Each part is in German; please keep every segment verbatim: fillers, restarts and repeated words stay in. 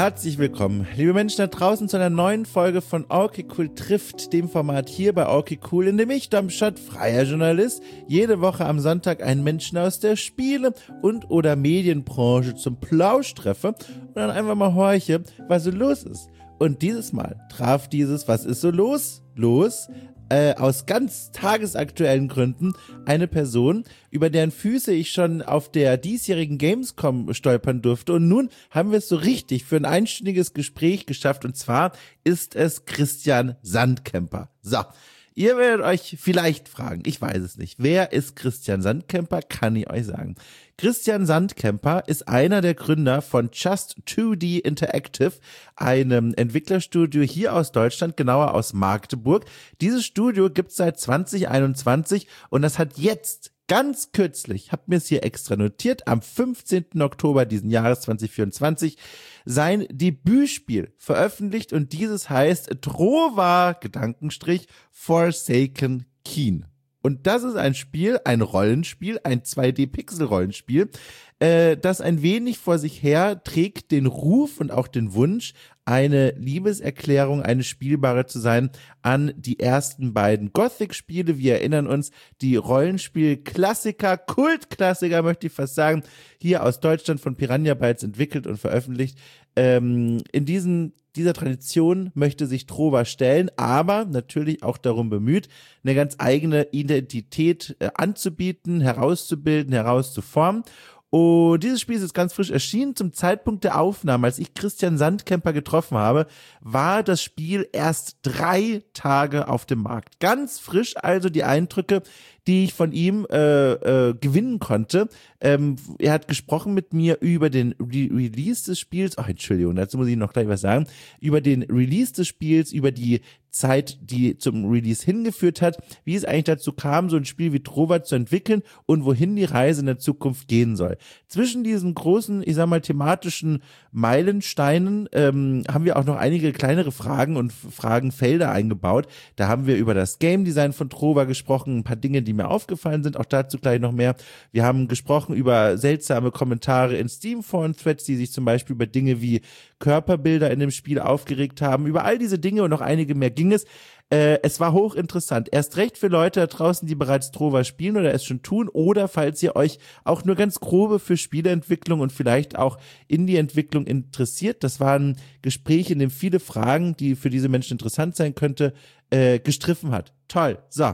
Herzlich willkommen, liebe Menschen da draußen, zu einer neuen Folge von Okay Cool trifft, dem Format hier bei Okay Cool, in dem ich, Domschat, freier Journalist, jede Woche am Sonntag einen Menschen aus der Spiele- und oder Medienbranche zum Plausch treffe und dann einfach mal horche, was so los ist. Und dieses Mal traf dieses Was ist so los? Los, äh, aus ganz tagesaktuellen Gründen eine Person, über deren Füße ich schon auf der diesjährigen Gamescom stolpern durfte. Und nun haben wir es so richtig für ein einstündiges Gespräch geschafft. Und zwar ist es Christian Sandkemper. So. Ihr werdet euch vielleicht fragen, ich weiß es nicht, wer ist Christian Sandkemper, kann ich euch sagen. Christian Sandkemper ist einer der Gründer von Just two D Interactive, einem Entwicklerstudio hier aus Deutschland, genauer aus Magdeburg. Dieses Studio gibt's seit zwanzig einundzwanzig und das hat jetzt ganz kürzlich, hab mir es hier extra notiert, am fünfzehnten Oktober diesen Jahres zwanzig vierundzwanzig sein Debütspiel veröffentlicht und dieses heißt Trova, Gedankenstrich, Forsaken Keen. Und das ist ein Spiel, ein Rollenspiel, ein zwei D-Pixel-Rollenspiel, äh, das ein wenig vor sich her trägt den Ruf und auch den Wunsch, eine Liebeserklärung, eine Spielbare zu sein an die ersten beiden Gothic-Spiele. Wir erinnern uns, die Rollenspiel-Klassiker, Kultklassiker möchte ich fast sagen, hier aus Deutschland von Piranha Bytes entwickelt und veröffentlicht. Ähm, in diesen dieser Tradition möchte sich Trova stellen, aber natürlich auch darum bemüht, eine ganz eigene Identität äh, anzubieten, herauszubilden, herauszuformen. Und dieses Spiel ist jetzt ganz frisch erschienen. Zum Zeitpunkt der Aufnahme, als ich Christian Sandkemper getroffen habe, war das Spiel erst drei Tage auf dem Markt. Ganz frisch also die Eindrücke, die ich von ihm äh, äh, gewinnen konnte. Ähm, er hat gesprochen mit mir über den Re- Release des Spiels. Ach, Entschuldigung, dazu muss ich noch gleich was sagen. Über den Release des Spiels, über die Zeit, die zum Release hingeführt hat, wie es eigentlich dazu kam, so ein Spiel wie Trova zu entwickeln und wohin die Reise in der Zukunft gehen soll. Zwischen diesen großen, ich sag mal, thematischen Meilensteinen ähm, haben wir auch noch einige kleinere Fragen und Fragenfelder eingebaut. Da haben wir über das Game Design von Trova gesprochen, ein paar Dinge, die mir aufgefallen sind, auch dazu gleich noch mehr. Wir haben gesprochen über seltsame Kommentare in Steam-Foren-Threads, die sich zum Beispiel über Dinge wie Körperbilder in dem Spiel aufgeregt haben. Über all diese Dinge und noch einige mehr ging es. Äh, es war hochinteressant. Erst recht für Leute da draußen, die bereits Trova spielen oder es schon tun, oder falls ihr euch auch nur ganz grobe für Spieleentwicklung und vielleicht auch Indie-Entwicklung interessiert. Das waren Gespräche, in dem viele Fragen, die für diese Menschen interessant sein könnte, äh, gestriffen hat. Toll. So.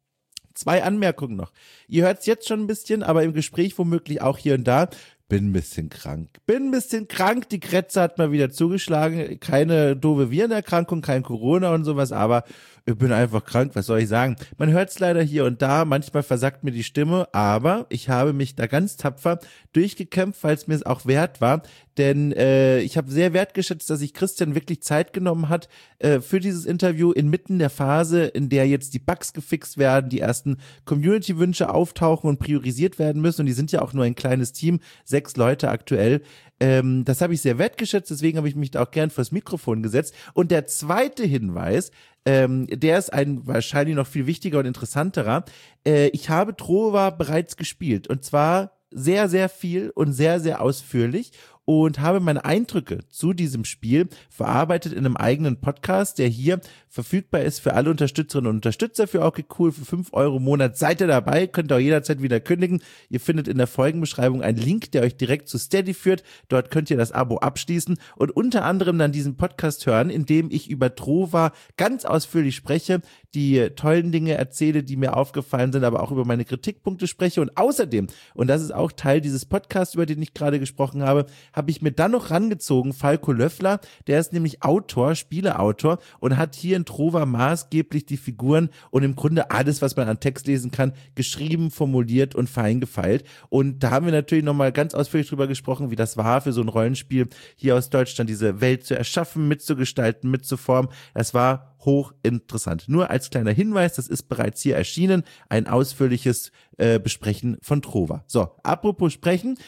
Zwei Anmerkungen noch. Ihr hört es jetzt schon ein bisschen, aber im Gespräch womöglich auch hier und da. Bin ein bisschen krank. Bin ein bisschen krank. Die Krätze hat mal wieder zugeschlagen. Keine doofe Virenerkrankung, kein Corona und sowas, aber ich bin einfach krank. Was soll ich sagen? Man hört es leider hier und da. Manchmal versagt mir die Stimme, aber ich habe mich da ganz tapfer durchgekämpft, weil es mir es auch wert war. Denn äh, ich habe sehr wertgeschätzt, dass sich Christian wirklich Zeit genommen hat äh, für dieses Interview inmitten der Phase, in der jetzt die Bugs gefixt werden, die ersten Community-Wünsche auftauchen und priorisiert werden müssen. Und die sind ja auch nur ein kleines Team, sechs Leute aktuell. Ähm, das habe ich sehr wertgeschätzt, deswegen habe ich mich da auch gern vors Mikrofon gesetzt. Und der zweite Hinweis, ähm, der ist ein wahrscheinlich noch viel wichtiger und interessanterer. Äh, ich habe Trova bereits gespielt und zwar sehr, sehr viel und sehr, sehr ausführlich und habe meine Eindrücke zu diesem Spiel verarbeitet in einem eigenen Podcast, der hier verfügbar ist für alle Unterstützerinnen und Unterstützer für Okay Cool. Für fünf Euro im Monat seid ihr dabei, könnt ihr auch jederzeit wieder kündigen. Ihr findet in der Folgenbeschreibung einen Link, der euch direkt zu Steady führt. Dort könnt ihr das Abo abschließen und unter anderem dann diesen Podcast hören, in dem ich über Trova ganz ausführlich spreche, die tollen Dinge erzähle, die mir aufgefallen sind, aber auch über meine Kritikpunkte spreche. Und außerdem, und das ist auch Teil dieses Podcasts, über den ich gerade gesprochen habe, habe ich mir dann noch rangezogen, Falco Löffler, der ist nämlich Autor, Spieleautor und hat hier in Trova maßgeblich die Figuren und im Grunde alles, was man an Text lesen kann, geschrieben, formuliert und fein gefeilt. Und da haben wir natürlich nochmal ganz ausführlich drüber gesprochen, wie das war für so ein Rollenspiel hier aus Deutschland, diese Welt zu erschaffen, mitzugestalten, mitzuformen. Das war hochinteressant. Nur als kleiner Hinweis, das ist bereits hier erschienen, ein ausführliches äh, Besprechen von Trova. So, apropos sprechen,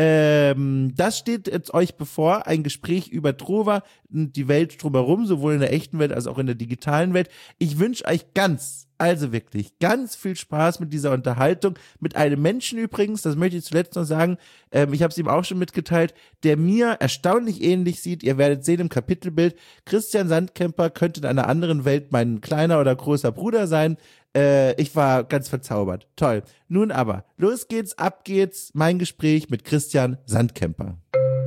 ähm, das steht jetzt euch bevor, ein Gespräch über Trova, die Welt drumherum, sowohl in der echten Welt als auch in der digitalen Welt. Ich wünsche euch ganz Also wirklich ganz viel Spaß mit dieser Unterhaltung, mit einem Menschen übrigens, das möchte ich zuletzt noch sagen, ähm, ich habe es ihm auch schon mitgeteilt, der mir erstaunlich ähnlich sieht, ihr werdet sehen im Kapitelbild, Christian Sandkemper könnte in einer anderen Welt mein kleiner oder großer Bruder sein, äh, ich war ganz verzaubert, toll. Nun aber, los geht's, ab geht's, mein Gespräch mit Christian Sandkemper.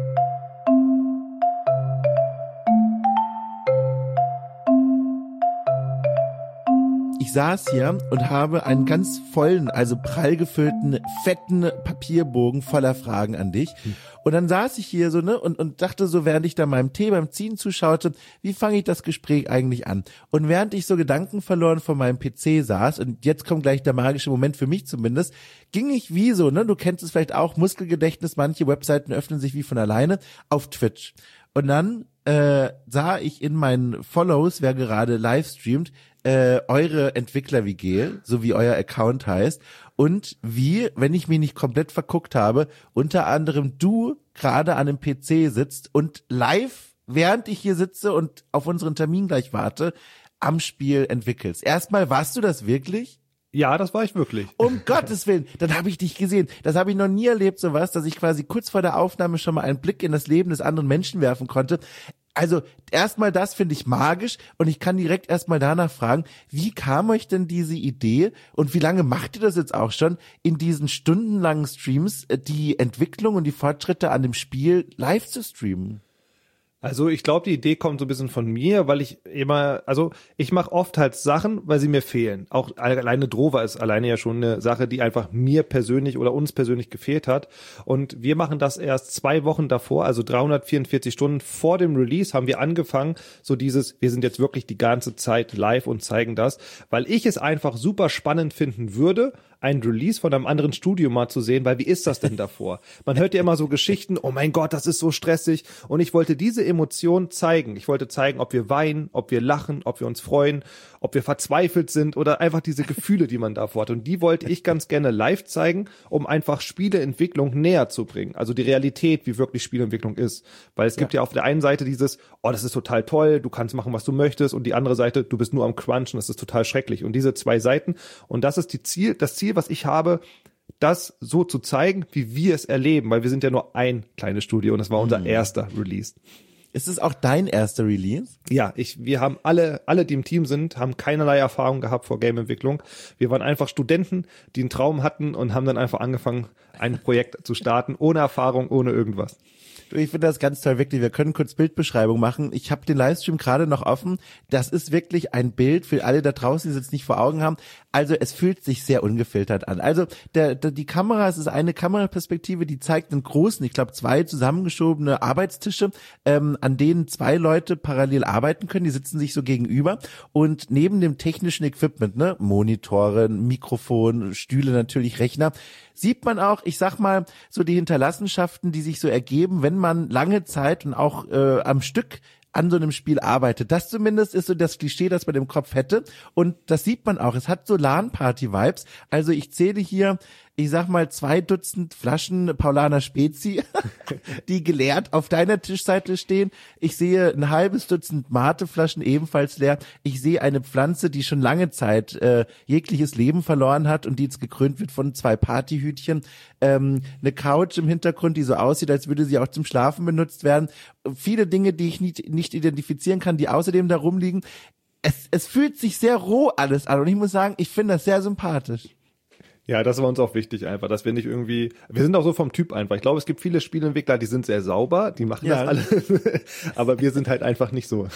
Ich saß hier und habe einen ganz vollen, also prall gefüllten, fetten Papierbogen voller Fragen an dich. Und dann saß ich hier so, ne, und, und dachte so, während ich da meinem Tee beim Ziehen zuschaute, wie fange ich das Gespräch eigentlich an? Und während ich so Gedanken verloren vor meinem P C saß, und jetzt kommt gleich der magische Moment für mich zumindest, ging ich wie so, ne, du kennst es vielleicht auch, Muskelgedächtnis, manche Webseiten öffnen sich wie von alleine, auf Twitch. Und dann äh, sah ich in meinen Follows, wer gerade live streamt, äh, eure Entwickler-W G, so wie euer Account heißt, und wie, wenn ich mich nicht komplett verguckt habe, unter anderem du gerade an einem P C sitzt und live, während ich hier sitze und auf unseren Termin gleich warte, am Spiel entwickelst. Erstmal, warst du das wirklich? Ja, das war ich wirklich. Um Gottes Willen, dann habe ich dich gesehen. Das habe ich noch nie erlebt, sowas, dass ich quasi kurz vor der Aufnahme schon mal einen Blick in das Leben des anderen Menschen werfen konnte. Also erstmal das finde ich magisch und ich kann direkt erstmal danach fragen, wie kam euch denn diese Idee und wie lange macht ihr das jetzt auch schon, in diesen stundenlangen Streams die Entwicklung und die Fortschritte an dem Spiel live zu streamen? Also ich glaube, die Idee kommt so ein bisschen von mir, weil ich immer, also ich mache oft halt Sachen, weil sie mir fehlen. Auch alleine Drover ist alleine ja schon eine Sache, die einfach mir persönlich oder uns persönlich gefehlt hat. Und wir machen das erst zwei Wochen davor, also dreihundertvierundvierzig Stunden vor dem Release haben wir angefangen, so dieses, wir sind jetzt wirklich die ganze Zeit live und zeigen das, weil ich es einfach super spannend finden würde, ein Release von einem anderen Studio mal zu sehen, weil wie ist das denn davor? Man hört ja immer so Geschichten, oh mein Gott, das ist so stressig und ich wollte diese Emotion zeigen. Ich wollte zeigen, ob wir weinen, ob wir lachen, ob wir uns freuen, ob wir verzweifelt sind oder einfach diese Gefühle, die man davor hat und die wollte ich ganz gerne live zeigen, um einfach Spieleentwicklung näher zu bringen, also die Realität, wie wirklich Spieleentwicklung ist, weil es gibt ja, ja auf der einen Seite dieses, oh, das ist total toll, du kannst machen, was du möchtest und die andere Seite, du bist nur am Crunchen, das ist total schrecklich und diese zwei Seiten und das ist die Ziel, das Ziel, was ich habe, das so zu zeigen, wie wir es erleben, weil wir sind ja nur ein kleines Studio und das war unser mhm. erster Release. Ist es auch dein erster Release? Ja, ich, wir haben alle, alle, die im Team sind, haben keinerlei Erfahrung gehabt vor Gameentwicklung. Wir waren einfach Studenten, die einen Traum hatten und haben dann einfach angefangen, ein Projekt zu starten, ohne Erfahrung, ohne irgendwas. Ich finde das ganz toll, wirklich. Wir können kurz Bildbeschreibung machen. Ich habe den Livestream gerade noch offen. Das ist wirklich ein Bild für alle da draußen, die es jetzt nicht vor Augen haben. Also es fühlt sich sehr ungefiltert an. Also der, der, die Kamera, es ist eine Kameraperspektive, die zeigt einen großen, ich glaube zwei zusammengeschobene Arbeitstische, ähm, an denen zwei Leute parallel arbeiten können. Die sitzen sich so gegenüber und neben dem technischen Equipment, ne, Monitore, Mikrofon, Stühle natürlich, Rechner, sieht man auch, ich sag mal, so die Hinterlassenschaften, die sich so ergeben, wenn man lange Zeit und auch äh, am Stück an so einem Spiel arbeitet. Das zumindest ist so das Klischee, das man im Kopf hätte. Und das sieht man auch. Es hat so LAN-Party-Vibes. Also ich zähle hier, ich sag mal, zwei Dutzend Flaschen Paulaner Spezi, die geleert auf deiner Tischseite stehen. Ich sehe ein halbes Dutzend Mate-Flaschen ebenfalls leer. Ich sehe eine Pflanze, die schon lange Zeit äh, jegliches Leben verloren hat und die jetzt gekrönt wird von zwei Partyhütchen. Ähm, eine Couch im Hintergrund, die so aussieht, als würde sie auch zum Schlafen benutzt werden. Viele Dinge, die ich nicht, nicht identifizieren kann, die außerdem da rumliegen. Es, es fühlt sich sehr roh alles an und ich muss sagen, ich finde das sehr sympathisch. Ja, das war uns auch wichtig einfach, dass wir nicht irgendwie, wir sind auch so vom Typ einfach. Ich glaube, es gibt viele Spieleentwickler, die sind sehr sauber, die machen ja. das alles, aber wir sind halt einfach nicht so.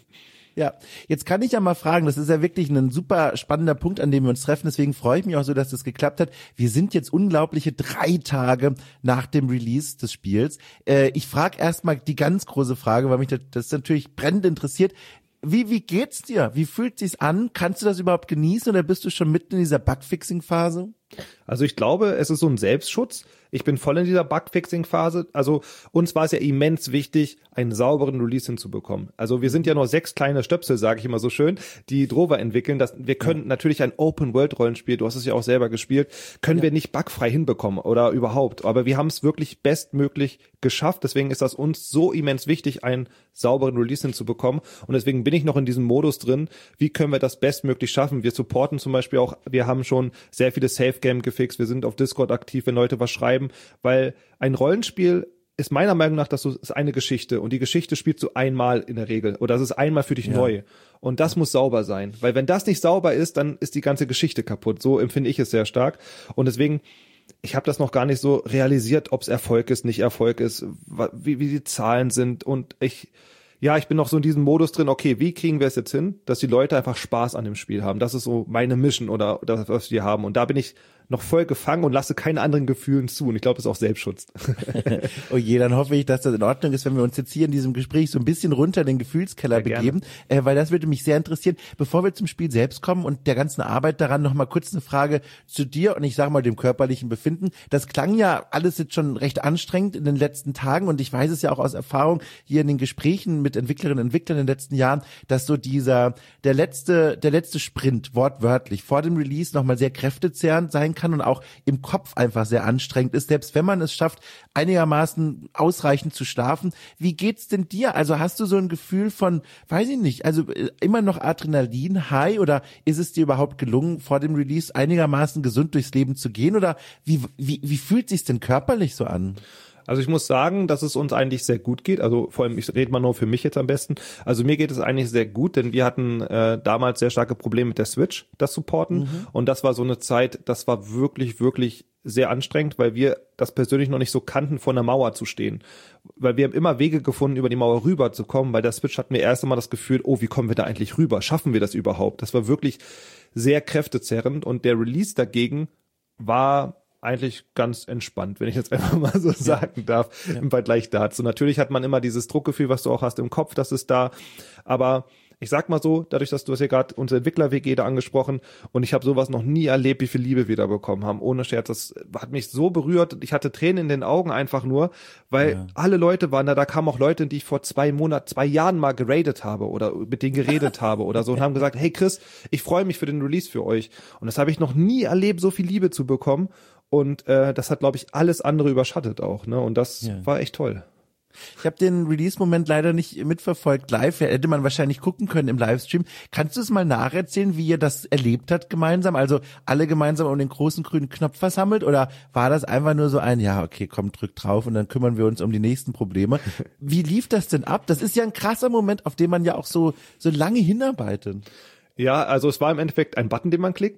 Ja, jetzt kann ich ja mal fragen, das ist ja wirklich ein super spannender Punkt, an dem wir uns treffen, deswegen freue ich mich auch so, dass das geklappt hat. Wir sind jetzt unglaubliche drei Tage nach dem Release des Spiels. Äh, ich frage erstmal die ganz große Frage, weil mich das, das natürlich brennend interessiert. Wie, wie geht's dir? Wie fühlt sich's an? Kannst du das überhaupt genießen oder bist du schon mitten in dieser Bugfixing-Phase? Also ich glaube, es ist so ein Selbstschutz. Ich bin voll in dieser Bugfixing-Phase. Also uns war es ja immens wichtig, einen sauberen Release hinzubekommen. Also wir sind ja nur sechs kleine Stöpsel, sage ich immer so schön, die Drover entwickeln. Das, wir können ja. natürlich ein Open-World-Rollenspiel, du hast es ja auch selber gespielt, können ja. wir nicht bugfrei hinbekommen oder überhaupt. Aber wir haben es wirklich bestmöglich geschafft. Deswegen ist das uns so immens wichtig, einen sauberen Release hinzubekommen. Und deswegen bin ich noch in diesem Modus drin, wie können wir das bestmöglich schaffen. Wir supporten zum Beispiel auch, wir haben schon sehr viele Safe-Game gefixt, wir sind auf Discord aktiv, wenn Leute was schreiben, weil ein Rollenspiel ist meiner Meinung nach, das ist eine Geschichte und die Geschichte spielst du einmal in der Regel oder das ist einmal für dich ja. neu und das muss sauber sein, weil wenn das nicht sauber ist, dann ist die ganze Geschichte kaputt, so empfinde ich es sehr stark und deswegen, ich habe das noch gar nicht so realisiert, ob es Erfolg ist, nicht Erfolg ist, wie, wie die Zahlen sind und ich ja, ich bin noch so in diesem Modus drin, okay, wie kriegen wir es jetzt hin, dass die Leute einfach Spaß an dem Spiel haben, das ist so meine Mission oder das, was wir haben und da bin ich noch voll gefangen und lasse keine anderen Gefühlen zu. Und ich glaube, das ist auch Selbstschutz. Oh je, dann hoffe ich, dass das in Ordnung ist, wenn wir uns jetzt hier in diesem Gespräch so ein bisschen runter in den Gefühlskeller ja, begeben, äh, weil das würde mich sehr interessieren. Bevor wir zum Spiel selbst kommen und der ganzen Arbeit daran, noch mal kurz eine Frage zu dir und ich sage mal dem körperlichen Befinden. Das klang ja alles jetzt schon recht anstrengend in den letzten Tagen und ich weiß es ja auch aus Erfahrung hier in den Gesprächen mit Entwicklerinnen und Entwicklern in den letzten Jahren, dass so dieser, der letzte, der letzte Sprint, wortwörtlich, vor dem Release nochmal sehr kräftezehrend sein kann und auch im Kopf einfach sehr anstrengend ist, selbst wenn man es schafft, einigermaßen ausreichend zu schlafen. Wie geht's denn dir? Also hast du so ein Gefühl von, weiß ich nicht, also immer noch Adrenalin, High oder ist es dir überhaupt gelungen, vor dem Release einigermaßen gesund durchs Leben zu gehen oder wie, wie, wie fühlt sich's denn körperlich so an? Also ich muss sagen, dass es uns eigentlich sehr gut geht. Also vor allem, ich rede mal nur für mich jetzt am besten. Also mir geht es eigentlich sehr gut, denn wir hatten äh, damals sehr starke Probleme mit der Switch, das Supporten. Mhm. Und das war so eine Zeit, das war wirklich, wirklich sehr anstrengend, weil wir das persönlich noch nicht so kannten, vor einer Mauer zu stehen. Weil wir haben immer Wege gefunden, über die Mauer rüber zu kommen. Bei der Switch hatten wir erst einmal das Gefühl, oh, wie kommen wir da eigentlich rüber? Schaffen wir das überhaupt? Das war wirklich sehr kräftezerrend. Und der Release dagegen war eigentlich ganz entspannt, wenn ich jetzt einfach mal so sagen ja. darf, ja. im Vergleich dazu. Natürlich hat man immer dieses Druckgefühl, was du auch hast im Kopf, das ist da, aber ich sag mal so, dadurch, dass du hast ja gerade unsere Entwickler-W G da angesprochen und ich habe sowas noch nie erlebt, wie viel Liebe wir da bekommen haben, ohne Scherz, das hat mich so berührt, ich hatte Tränen in den Augen einfach nur, weil ja. alle Leute waren da, da kamen auch Leute, die ich vor zwei Monaten, zwei Jahren mal geradet habe oder mit denen geredet habe oder so und haben gesagt, hey Chris, ich freue mich für den Release für euch und das habe ich noch nie erlebt, so viel Liebe zu bekommen. Und äh, das hat, glaube ich, alles andere überschattet auch, ne? Und das ja. war echt toll. Ich habe den Release-Moment leider nicht mitverfolgt live. Hätte man wahrscheinlich gucken können im Livestream. Kannst du es mal nacherzählen, wie ihr das erlebt habt gemeinsam? Also alle gemeinsam um den großen grünen Knopf versammelt? Oder war das einfach nur so ein, ja, okay, komm, drück drauf und dann kümmern wir uns um die nächsten Probleme? Wie lief das denn ab? Das ist ja ein krasser Moment, auf den man ja auch so so lange hinarbeitet. Ja, also es war im Endeffekt ein Button, den man klickt.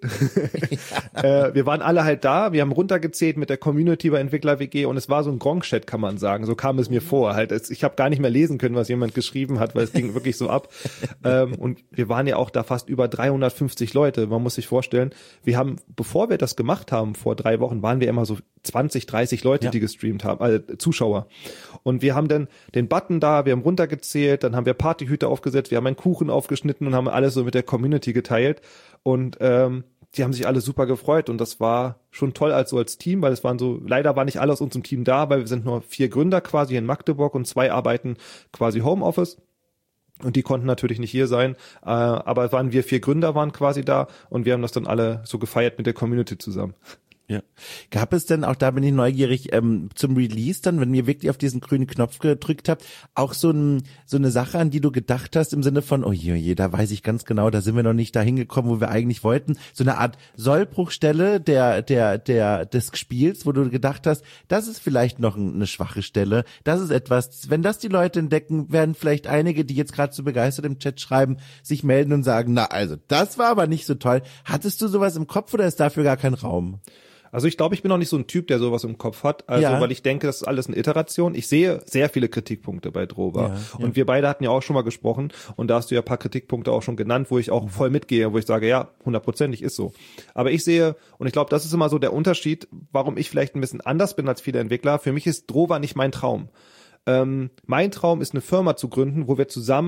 äh, wir waren alle halt da, wir haben runtergezählt mit der Community bei Entwickler-W G und es war so ein Gronk-Chat, kann man sagen. So kam es mir vor. Halt, es, ich habe gar nicht mehr lesen können, was jemand geschrieben hat, weil es ging wirklich so ab. Ähm, und wir waren ja auch da fast über dreihundertfünfzig Leute. Man muss sich vorstellen, wir haben, bevor wir das gemacht haben, vor drei Wochen, waren wir immer so zwanzig, dreißig Leute, ja. die gestreamt haben, also Zuschauer. Und wir haben dann den Button da, wir haben runtergezählt, dann haben wir Partyhüte aufgesetzt, wir haben einen Kuchen aufgeschnitten und haben alles so mit der Community geteilt. Und ähm, die haben sich alle super gefreut und das war schon toll als so als Team, weil es waren so, leider war nicht alle aus unserem Team da, weil wir sind nur vier Gründer quasi in Magdeburg und zwei arbeiten quasi Homeoffice. Und die konnten natürlich nicht hier sein, äh, aber waren wir vier Gründer waren quasi da und wir haben das dann alle so gefeiert mit der Community zusammen. Ja. Gab es denn, auch da bin ich neugierig, ähm, zum Release dann, wenn ihr wirklich auf diesen grünen Knopf gedrückt habt, auch so, ein, so eine Sache, an die du gedacht hast, im Sinne von, oh je, oh je, da weiß ich ganz genau, da sind wir noch nicht dahin gekommen, wo wir eigentlich wollten. So eine Art Sollbruchstelle der, der, der, des Spiels, wo du gedacht hast, das ist vielleicht noch eine schwache Stelle. Das ist etwas, wenn das die Leute entdecken, werden vielleicht einige, die jetzt gerade so begeistert im Chat schreiben, sich melden und sagen, na, also, das war aber nicht so toll. Hattest du sowas im Kopf oder ist dafür gar kein Raum? Also ich glaube, ich bin auch nicht so ein Typ, der sowas im Kopf hat, also ja. weil ich denke, das ist alles eine Iteration. Ich sehe sehr viele Kritikpunkte bei Drover ja, und ja. wir beide hatten ja auch schon mal gesprochen und da hast du ja ein paar Kritikpunkte auch schon genannt, wo ich auch voll mitgehe, wo ich sage, ja, hundertprozentig ist so. Aber ich sehe, und ich glaube, das ist immer so der Unterschied, warum ich vielleicht ein bisschen anders bin als viele Entwickler. Für mich ist Drover nicht mein Traum. Ähm, mein Traum ist eine Firma zu gründen, wo wir zusammen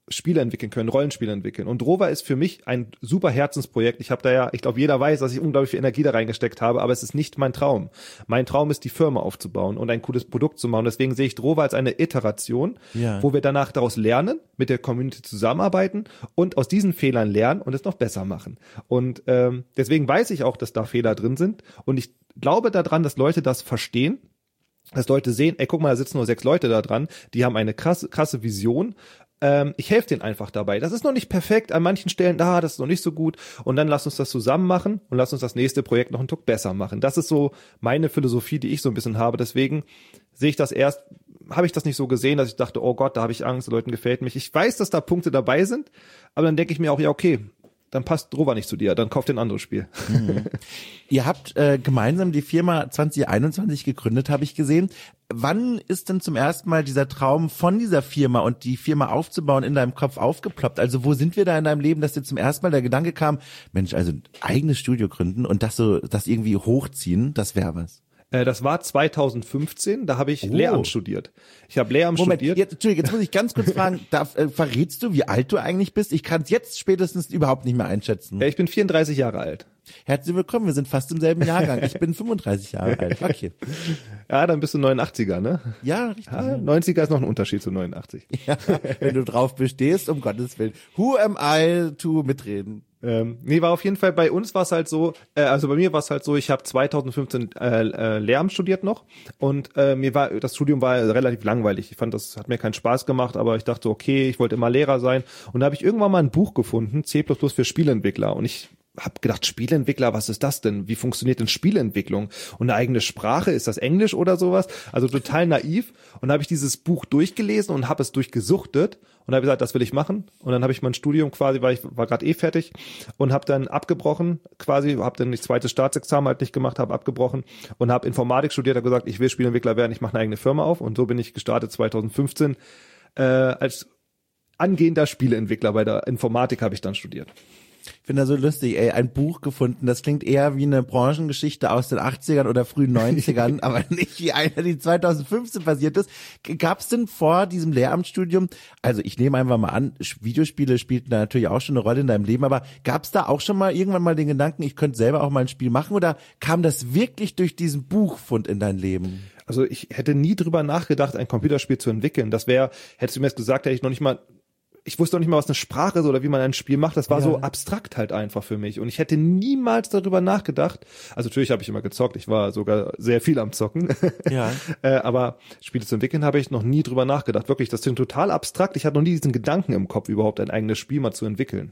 Spiele entwickeln können, Rollenspiele entwickeln. Und Drova ist für mich ein super Herzensprojekt. Ich habe da ja, ich glaube, jeder weiß, dass ich unglaublich viel Energie da reingesteckt habe, aber es ist nicht mein Traum. Mein Traum ist, die Firma aufzubauen und ein cooles Produkt zu machen. Deswegen sehe ich Drova als eine Iteration, ja. wo wir danach daraus lernen, mit der Community zusammenarbeiten und aus diesen Fehlern lernen und es noch besser machen. Und ähm, deswegen weiß ich auch, dass da Fehler drin sind. Und ich glaube daran, dass Leute das verstehen, dass Leute sehen, ey, guck mal, da sitzen nur sechs Leute da dran, die haben eine krasse, krasse Vision. Ähm, ich helfe denen einfach dabei. Das ist noch nicht perfekt, an manchen Stellen, ah, das ist noch nicht so gut. Und dann lass uns das zusammen machen und lass uns das nächste Projekt noch einen Tuck besser machen. Das ist so meine Philosophie, die ich so ein bisschen habe. Deswegen sehe ich das erst, habe ich das nicht so gesehen, dass ich dachte, oh Gott, da habe ich Angst, Leuten gefällt mich. Ich weiß, dass da Punkte dabei sind, aber dann denke ich mir auch, ja, okay, dann passt Drova nicht zu dir, dann kauf dir ein anderes Spiel. Mhm. Ihr habt äh, gemeinsam die Firma zwanzig einundzwanzig gegründet, habe ich gesehen. Wann ist denn zum ersten Mal dieser Traum von dieser Firma und die Firma aufzubauen in deinem Kopf aufgeploppt? Also wo sind wir da in deinem Leben, dass dir zum ersten Mal der Gedanke kam, Mensch, also ein eigenes Studio gründen und das so, das irgendwie hochziehen, das wäre was? Das war zweitausendfünfzehn, da habe ich oh. Lehramt studiert. Ich habe Lehramt Moment, studiert. Jetzt, Entschuldigung, jetzt muss ich ganz kurz fragen, da, äh, verrätst du, wie alt du eigentlich bist? Ich kann es jetzt spätestens überhaupt nicht mehr einschätzen. Ja, ich bin vierunddreißig Jahre alt. Herzlich willkommen, wir sind fast im selben Jahrgang. Ich bin fünfunddreißig Jahre alt. Okay. Ja, dann bist du neunundachtziger, ne? Ja, richtig. Ja, neunziger ist noch ein Unterschied zu neunundachtzig. Ja, wenn du drauf bestehst, um Gottes Willen. Who am I to mitreden? Ähm, nee, war auf jeden Fall, bei uns war es halt so, äh, also bei mir war es halt so, ich habe zweitausendfünfzehn äh, äh, Lehramt studiert noch und äh, mir war, das Studium war relativ langweilig. Ich fand, das hat mir keinen Spaß gemacht, aber ich dachte, okay, ich wollte immer Lehrer sein und da habe ich irgendwann mal ein Buch gefunden, C plus plus für Spieleentwickler und ich hab gedacht, Spieleentwickler, was ist das denn? Wie funktioniert denn Spieleentwicklung? Und eine eigene Sprache, ist das Englisch oder sowas? Also total naiv. Und da habe ich dieses Buch durchgelesen und habe es durchgesuchtet und habe gesagt, das will ich machen. Und dann habe ich mein Studium quasi, weil ich war gerade eh fertig und habe dann abgebrochen, quasi, habe dann das zweite Staatsexamen halt nicht gemacht, habe abgebrochen und habe Informatik studiert, habe gesagt, ich will Spieleentwickler werden, ich mache eine eigene Firma auf. Und so bin ich gestartet zweitausendfünfzehn äh, als angehender Spieleentwickler. Bei der Informatik habe ich dann studiert. Ich finde das so lustig, ey, ein Buch gefunden, das klingt eher wie eine Branchengeschichte aus den achtzigern oder frühen neunzigern, aber nicht wie eine, die zweitausendfünfzehn passiert ist. Gab es denn vor diesem Lehramtsstudium, also ich nehme einfach mal an, Videospiele spielten da natürlich auch schon eine Rolle in deinem Leben, aber gab es da auch schon mal irgendwann mal den Gedanken, ich könnte selber auch mal ein Spiel machen oder kam das wirklich durch diesen Buchfund in dein Leben? Also ich hätte nie drüber nachgedacht, ein Computerspiel zu entwickeln. Das wäre, hättest du mir jetzt gesagt, hätte ich noch nicht mal ich wusste auch nicht mal, was eine Sprache ist oder wie man ein Spiel macht. Das war ja so abstrakt halt einfach für mich. Und ich hätte niemals darüber nachgedacht. Also natürlich habe ich immer gezockt. Ich war sogar sehr viel am Zocken. Ja. äh, aber Spiele zu entwickeln habe ich noch nie drüber nachgedacht. Wirklich, das klingt total abstrakt. Ich hatte noch nie diesen Gedanken im Kopf, überhaupt ein eigenes Spiel mal zu entwickeln.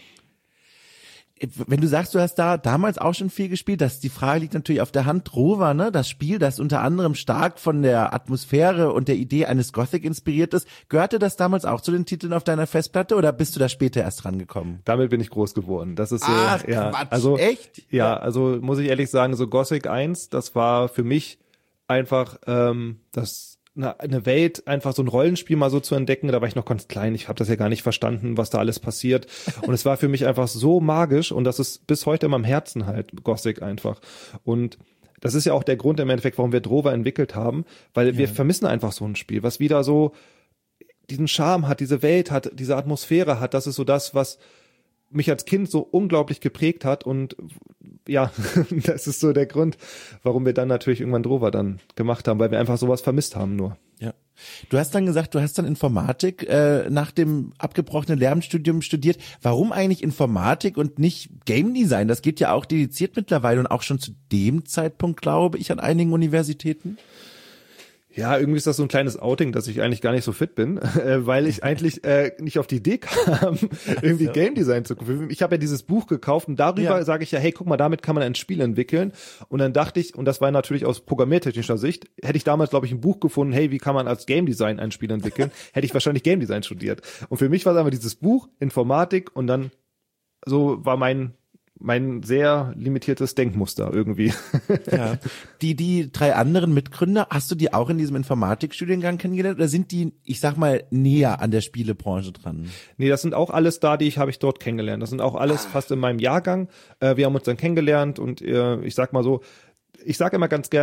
Wenn du sagst, du hast da damals auch schon viel gespielt, das, die Frage liegt natürlich auf der Hand. Drova, ne, das Spiel, das unter anderem stark von der Atmosphäre und der Idee eines Gothic inspiriert ist, gehörte das damals auch zu den Titeln auf deiner Festplatte oder bist du da später erst rangekommen? Damit bin ich groß geworden. Das ist so, Ach, ja, Quatsch, also echt? Ja, also muss ich ehrlich sagen, so Gothic eins, das war für mich einfach ähm, das eine Welt, einfach so ein Rollenspiel mal so zu entdecken, da war ich noch ganz klein, ich habe das ja gar nicht verstanden, was da alles passiert und es war für mich einfach so magisch und das ist bis heute in meinem Herzen halt, Gothic einfach und das ist ja auch der Grund im Endeffekt, warum wir Drova entwickelt haben, weil ja. wir vermissen einfach so ein Spiel, was wieder so diesen Charme hat, diese Welt hat, diese Atmosphäre hat, das ist so das, was mich als Kind so unglaublich geprägt hat und ja, das ist so der Grund, warum wir dann natürlich irgendwann Drova dann gemacht haben, weil wir einfach sowas vermisst haben nur. Ja. Du hast dann gesagt, du hast dann Informatik äh, nach dem abgebrochenen Lehramtsstudium studiert. Warum eigentlich Informatik und nicht Game Design? Das geht ja auch dediziert mittlerweile und auch schon zu dem Zeitpunkt, glaube ich, an einigen Universitäten. Ja, irgendwie ist das so ein kleines Outing, dass ich eigentlich gar nicht so fit bin, äh, weil ich eigentlich äh, nicht auf die Idee kam, irgendwie so. Game Design zu kaufen. Ich habe ja dieses Buch gekauft und darüber ja. sage ich ja, hey, guck mal, damit kann man ein Spiel entwickeln. Und dann dachte ich, und das war natürlich aus programmiertechnischer Sicht, hätte ich damals, glaube ich, ein Buch gefunden, hey, wie kann man als Game Design ein Spiel entwickeln, hätte ich wahrscheinlich Game Design studiert. Und für mich war es einfach dieses Buch, Informatik und dann so war mein mein sehr limitiertes Denkmuster irgendwie. Ja. Die, die drei anderen Mitgründer, hast du die auch in diesem Informatikstudiengang kennengelernt oder sind die, ich sag mal, näher an der Spielebranche dran? Nee, das sind auch alles da, die ich habe ich dort kennengelernt. Das sind auch alles ah. fast in meinem Jahrgang. Äh, wir haben uns dann kennengelernt und äh, ich sag mal so, ich sage immer ganz gerne,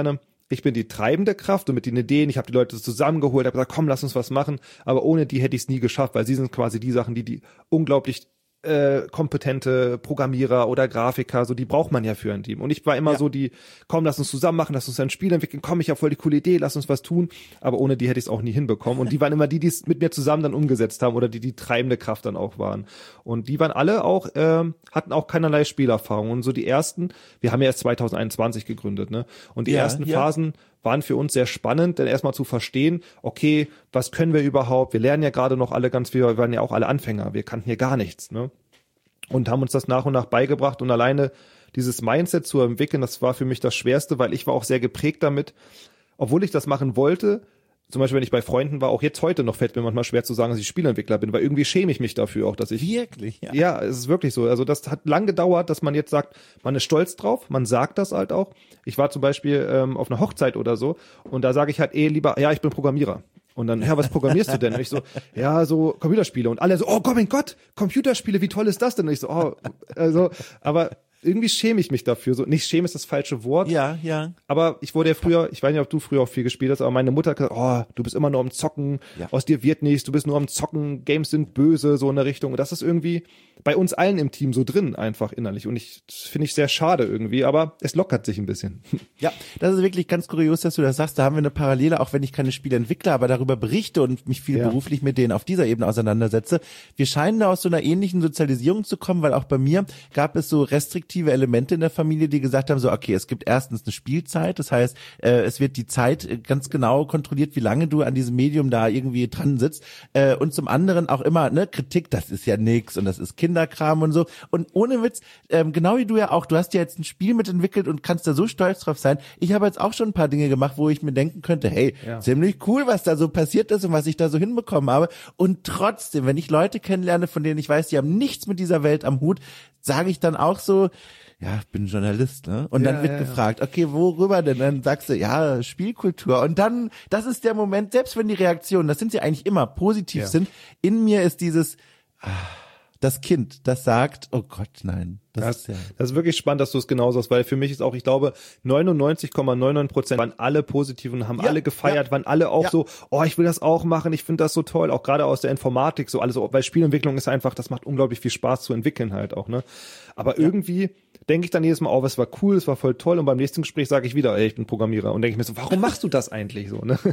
ich bin die treibende Kraft und mit den Ideen, ich habe die Leute zusammengeholt, habe gesagt, komm, lass uns was machen, aber ohne die hätte ich es nie geschafft, weil sie sind quasi die Sachen, die die unglaublich äh, kompetente Programmierer oder Grafiker, so die braucht man ja für ein Team. Und ich war immer ja. so die, komm, lass uns zusammen machen, lass uns ein Spiel entwickeln, komm, ich habe voll die coole Idee, lass uns was tun, aber ohne die hätte ich es auch nie hinbekommen. Und die waren immer die, die es mit mir zusammen dann umgesetzt haben oder die die treibende Kraft dann auch waren. Und die waren alle auch, ähm, hatten auch keinerlei Spielerfahrung. Und so die ersten, wir haben ja erst zwanzig einundzwanzig gegründet, ne? Und die ja, ersten ja. Phasen waren für uns sehr spannend, denn erstmal zu verstehen, okay, was können wir überhaupt? Wir lernen ja gerade noch alle ganz viel, wir waren ja auch alle Anfänger, wir kannten hier gar nichts, ne? Und haben uns das nach und nach beigebracht und alleine dieses Mindset zu entwickeln, das war für mich das Schwerste, weil ich war auch sehr geprägt damit, obwohl ich das machen wollte. Zum Beispiel, wenn ich bei Freunden war, auch jetzt heute noch fällt mir manchmal schwer zu sagen, dass ich Spielentwickler bin, weil irgendwie schäme ich mich dafür auch, dass ich... Wirklich? Ja, ja, es ist wirklich so. Also das hat lang gedauert, dass man jetzt sagt, man ist stolz drauf, man sagt das halt auch. Ich war zum Beispiel ähm, auf einer Hochzeit oder so und da sage ich halt eh lieber, ja, ich bin Programmierer. Und dann, ja, was programmierst du denn? Und ich so, ja, so Computerspiele. Und alle so, oh mein Gott, Computerspiele, wie toll ist das denn? Und ich so, oh, also, aber... irgendwie schäme ich mich dafür. So, nicht schäme ist das falsche Wort. Ja, ja. Aber ich wurde ja früher, ich weiß nicht, ob du früher auch viel gespielt hast, aber meine Mutter hat gesagt, oh, du bist immer nur am Zocken, ja. aus dir wird nichts, du bist nur am Zocken, Games sind böse, so in der Richtung. Und das ist irgendwie bei uns allen im Team so drin, einfach innerlich. Und ich, das finde ich sehr schade irgendwie, aber es lockert sich ein bisschen. Ja, das ist wirklich ganz kurios, dass du das sagst. Da haben wir eine Parallele, auch wenn ich keine Spiele entwickle, aber darüber berichte und mich viel ja. beruflich mit denen auf dieser Ebene auseinandersetze. Wir scheinen da aus so einer ähnlichen Sozialisierung zu kommen, weil auch bei mir gab es so restriktive Elemente in der Familie, die gesagt haben, so okay, es gibt erstens eine Spielzeit, das heißt, äh, es wird die Zeit ganz genau kontrolliert, wie lange du an diesem Medium da irgendwie dran sitzt, äh, und zum anderen auch immer, ne, Kritik, das ist ja nix und das ist Kinderkram und so und ohne Witz, ähm, genau wie du ja auch, du hast ja jetzt ein Spiel mitentwickelt und kannst da so stolz drauf sein, ich habe jetzt auch schon ein paar Dinge gemacht, wo ich mir denken könnte, hey, ja. ziemlich cool, was da so passiert ist und was ich da so hinbekommen habe und trotzdem, wenn ich Leute kennenlerne, von denen ich weiß, die haben nichts mit dieser Welt am Hut, sage ich dann auch so, ja, ich bin Journalist, ne? Und ja, dann wird ja, gefragt, okay, worüber denn? Dann sagst du, ja, Spielkultur. Und dann, das ist der Moment, selbst wenn die Reaktionen, das sind sie eigentlich immer, positiv ja. sind, in mir ist dieses, ah, das Kind, das sagt, oh Gott, nein. Das, das, ist, ja. das ist wirklich spannend, dass du es genauso hast, weil für mich ist auch, ich glaube, neunundneunzig Komma neunundneunzig Prozent waren alle positiv und haben ja, alle gefeiert, ja. waren alle auch ja. so, oh, ich will das auch machen, ich finde das so toll, auch gerade aus der Informatik, so alles, weil Spielentwicklung ist einfach, das macht unglaublich viel Spaß zu entwickeln halt auch, ne? Aber ja. irgendwie denke ich dann jedes Mal, oh, es war cool, es war voll toll und beim nächsten Gespräch sage ich wieder, ey, ich bin Programmierer und denke ich mir so, warum machst du das eigentlich so, ne?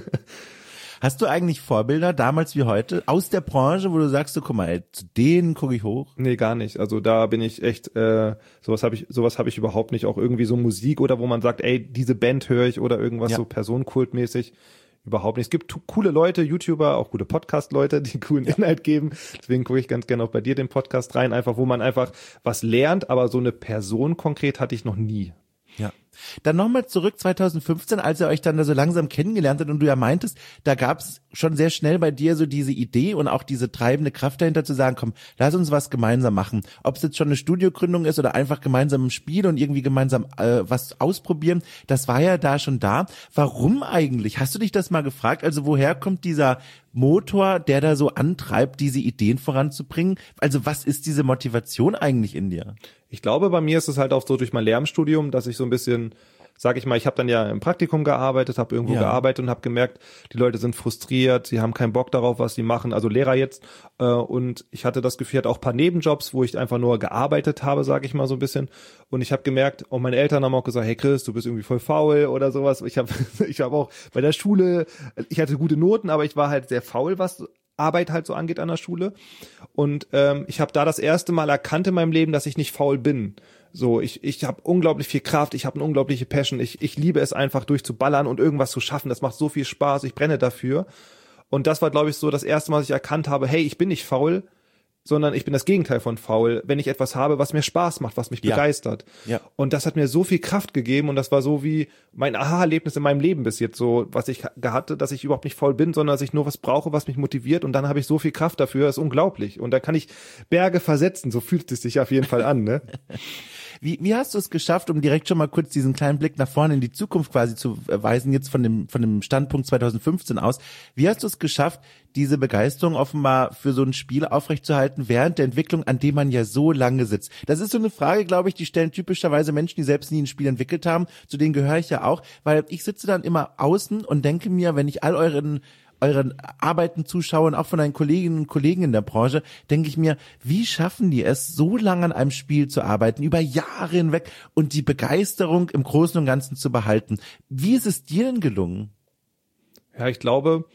Hast du eigentlich Vorbilder, damals wie heute, aus der Branche, wo du sagst, so, guck mal, ey, zu denen gucke ich hoch? Nee, gar nicht. Also da bin ich echt, äh, sowas habe ich, sowas habe ich überhaupt nicht. Auch irgendwie so Musik oder wo man sagt, ey, diese Band höre ich oder irgendwas ja. so personenkultmäßig. Überhaupt nicht. Es gibt coole Leute, YouTuber, auch gute Podcast-Leute, die coolen ja. Inhalt geben. Deswegen gucke ich ganz gerne auch bei dir den Podcast rein, einfach wo man einfach was lernt, aber so eine Person konkret hatte ich noch nie. Ja. Dann nochmal zurück zwanzig fünfzehn, als ihr euch dann da so langsam kennengelernt habt und du ja meintest, da gab es schon sehr schnell bei dir so diese Idee und auch diese treibende Kraft dahinter zu sagen, komm, lass uns was gemeinsam machen. Ob es jetzt schon eine Studiogründung ist oder einfach gemeinsam ein Spiel und irgendwie gemeinsam äh, was ausprobieren, das war ja da schon da. Warum eigentlich? Hast du dich das mal gefragt? Also woher kommt dieser Motor, der da so antreibt, diese Ideen voranzubringen? Also was ist diese Motivation eigentlich in dir? Ich glaube, bei mir ist es halt auch so durch mein Lehramtsstudium, dass ich so ein bisschen, sag ich mal, ich habe dann ja im Praktikum gearbeitet, habe irgendwo ja. gearbeitet und habe gemerkt, die Leute sind frustriert, sie haben keinen Bock darauf, was sie machen, also Lehrer jetzt. Äh, und ich hatte das Gefühl, ich hatte auch ein paar Nebenjobs, wo ich einfach nur gearbeitet habe, sag ich mal so ein bisschen. Und ich habe gemerkt, auch meine Eltern haben auch gesagt, hey Chris, du bist irgendwie voll faul oder sowas. Ich habe ich habe auch bei der Schule, ich hatte gute Noten, aber ich war halt sehr faul, was Arbeit halt so angeht an der Schule. Und ähm, ich habe da das erste Mal erkannt in meinem Leben, dass ich nicht faul bin. So, ich ich habe unglaublich viel Kraft, ich habe eine unglaubliche Passion, ich ich liebe es einfach durchzuballern und irgendwas zu schaffen. Das macht so viel Spaß, ich brenne dafür. Und das war, glaube ich, so das erste Mal, dass ich erkannt habe, hey, ich bin nicht faul, sondern ich bin das Gegenteil von faul, wenn ich etwas habe, was mir Spaß macht, was mich ja. begeistert. Ja. Und das hat mir so viel Kraft gegeben und das war so wie mein Aha-Erlebnis in meinem Leben bis jetzt so, was ich hatte, dass ich überhaupt nicht faul bin, sondern dass ich nur was brauche, was mich motiviert und dann habe ich so viel Kraft dafür, das ist unglaublich. Und da kann ich Berge versetzen, so fühlt es sich auf jeden Fall an, ne? Wie, wie hast du es geschafft, um direkt schon mal kurz diesen kleinen Blick nach vorne in die Zukunft quasi zu weisen, jetzt von dem, von dem Standpunkt zwanzig fünfzehn aus, wie hast du es geschafft, diese Begeisterung offenbar für so ein Spiel aufrechtzuerhalten während der Entwicklung, an dem man ja so lange sitzt? Das ist so eine Frage, glaube ich, die stellen typischerweise Menschen, die selbst nie ein Spiel entwickelt haben, zu denen gehöre ich ja auch, weil ich sitze dann immer außen und denke mir, wenn ich all euren euren Arbeiten zuschaue und auch von deinen Kolleginnen und Kollegen in der Branche, denke ich mir, wie schaffen die es, so lange an einem Spiel zu arbeiten, über Jahre hinweg und die Begeisterung im Großen und Ganzen zu behalten? Wie ist es dir denn gelungen? Ja, ich glaube,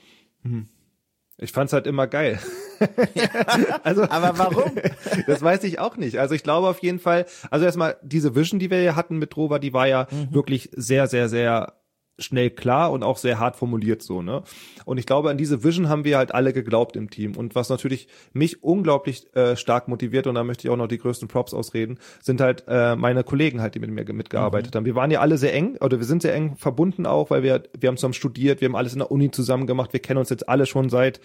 ich fand's halt immer geil. Also, aber warum? Das weiß ich auch nicht. Also ich glaube auf jeden Fall, also erstmal diese Vision, die wir hier hatten mit Drover, die war ja mhm. wirklich sehr, sehr, sehr schnell klar und auch sehr hart formuliert so, ne? Und ich glaube, an diese Vision haben wir halt alle geglaubt im Team. Und was natürlich mich unglaublich äh, stark motiviert, und da möchte ich auch noch die größten Props ausreden, sind halt äh, meine Kollegen halt, die mit mir mitgearbeitet mhm. haben. Wir waren ja alle sehr eng, oder wir sind sehr eng verbunden auch, weil wir wir haben zusammen studiert, wir haben alles in der Uni zusammen gemacht, wir kennen uns jetzt alle schon seit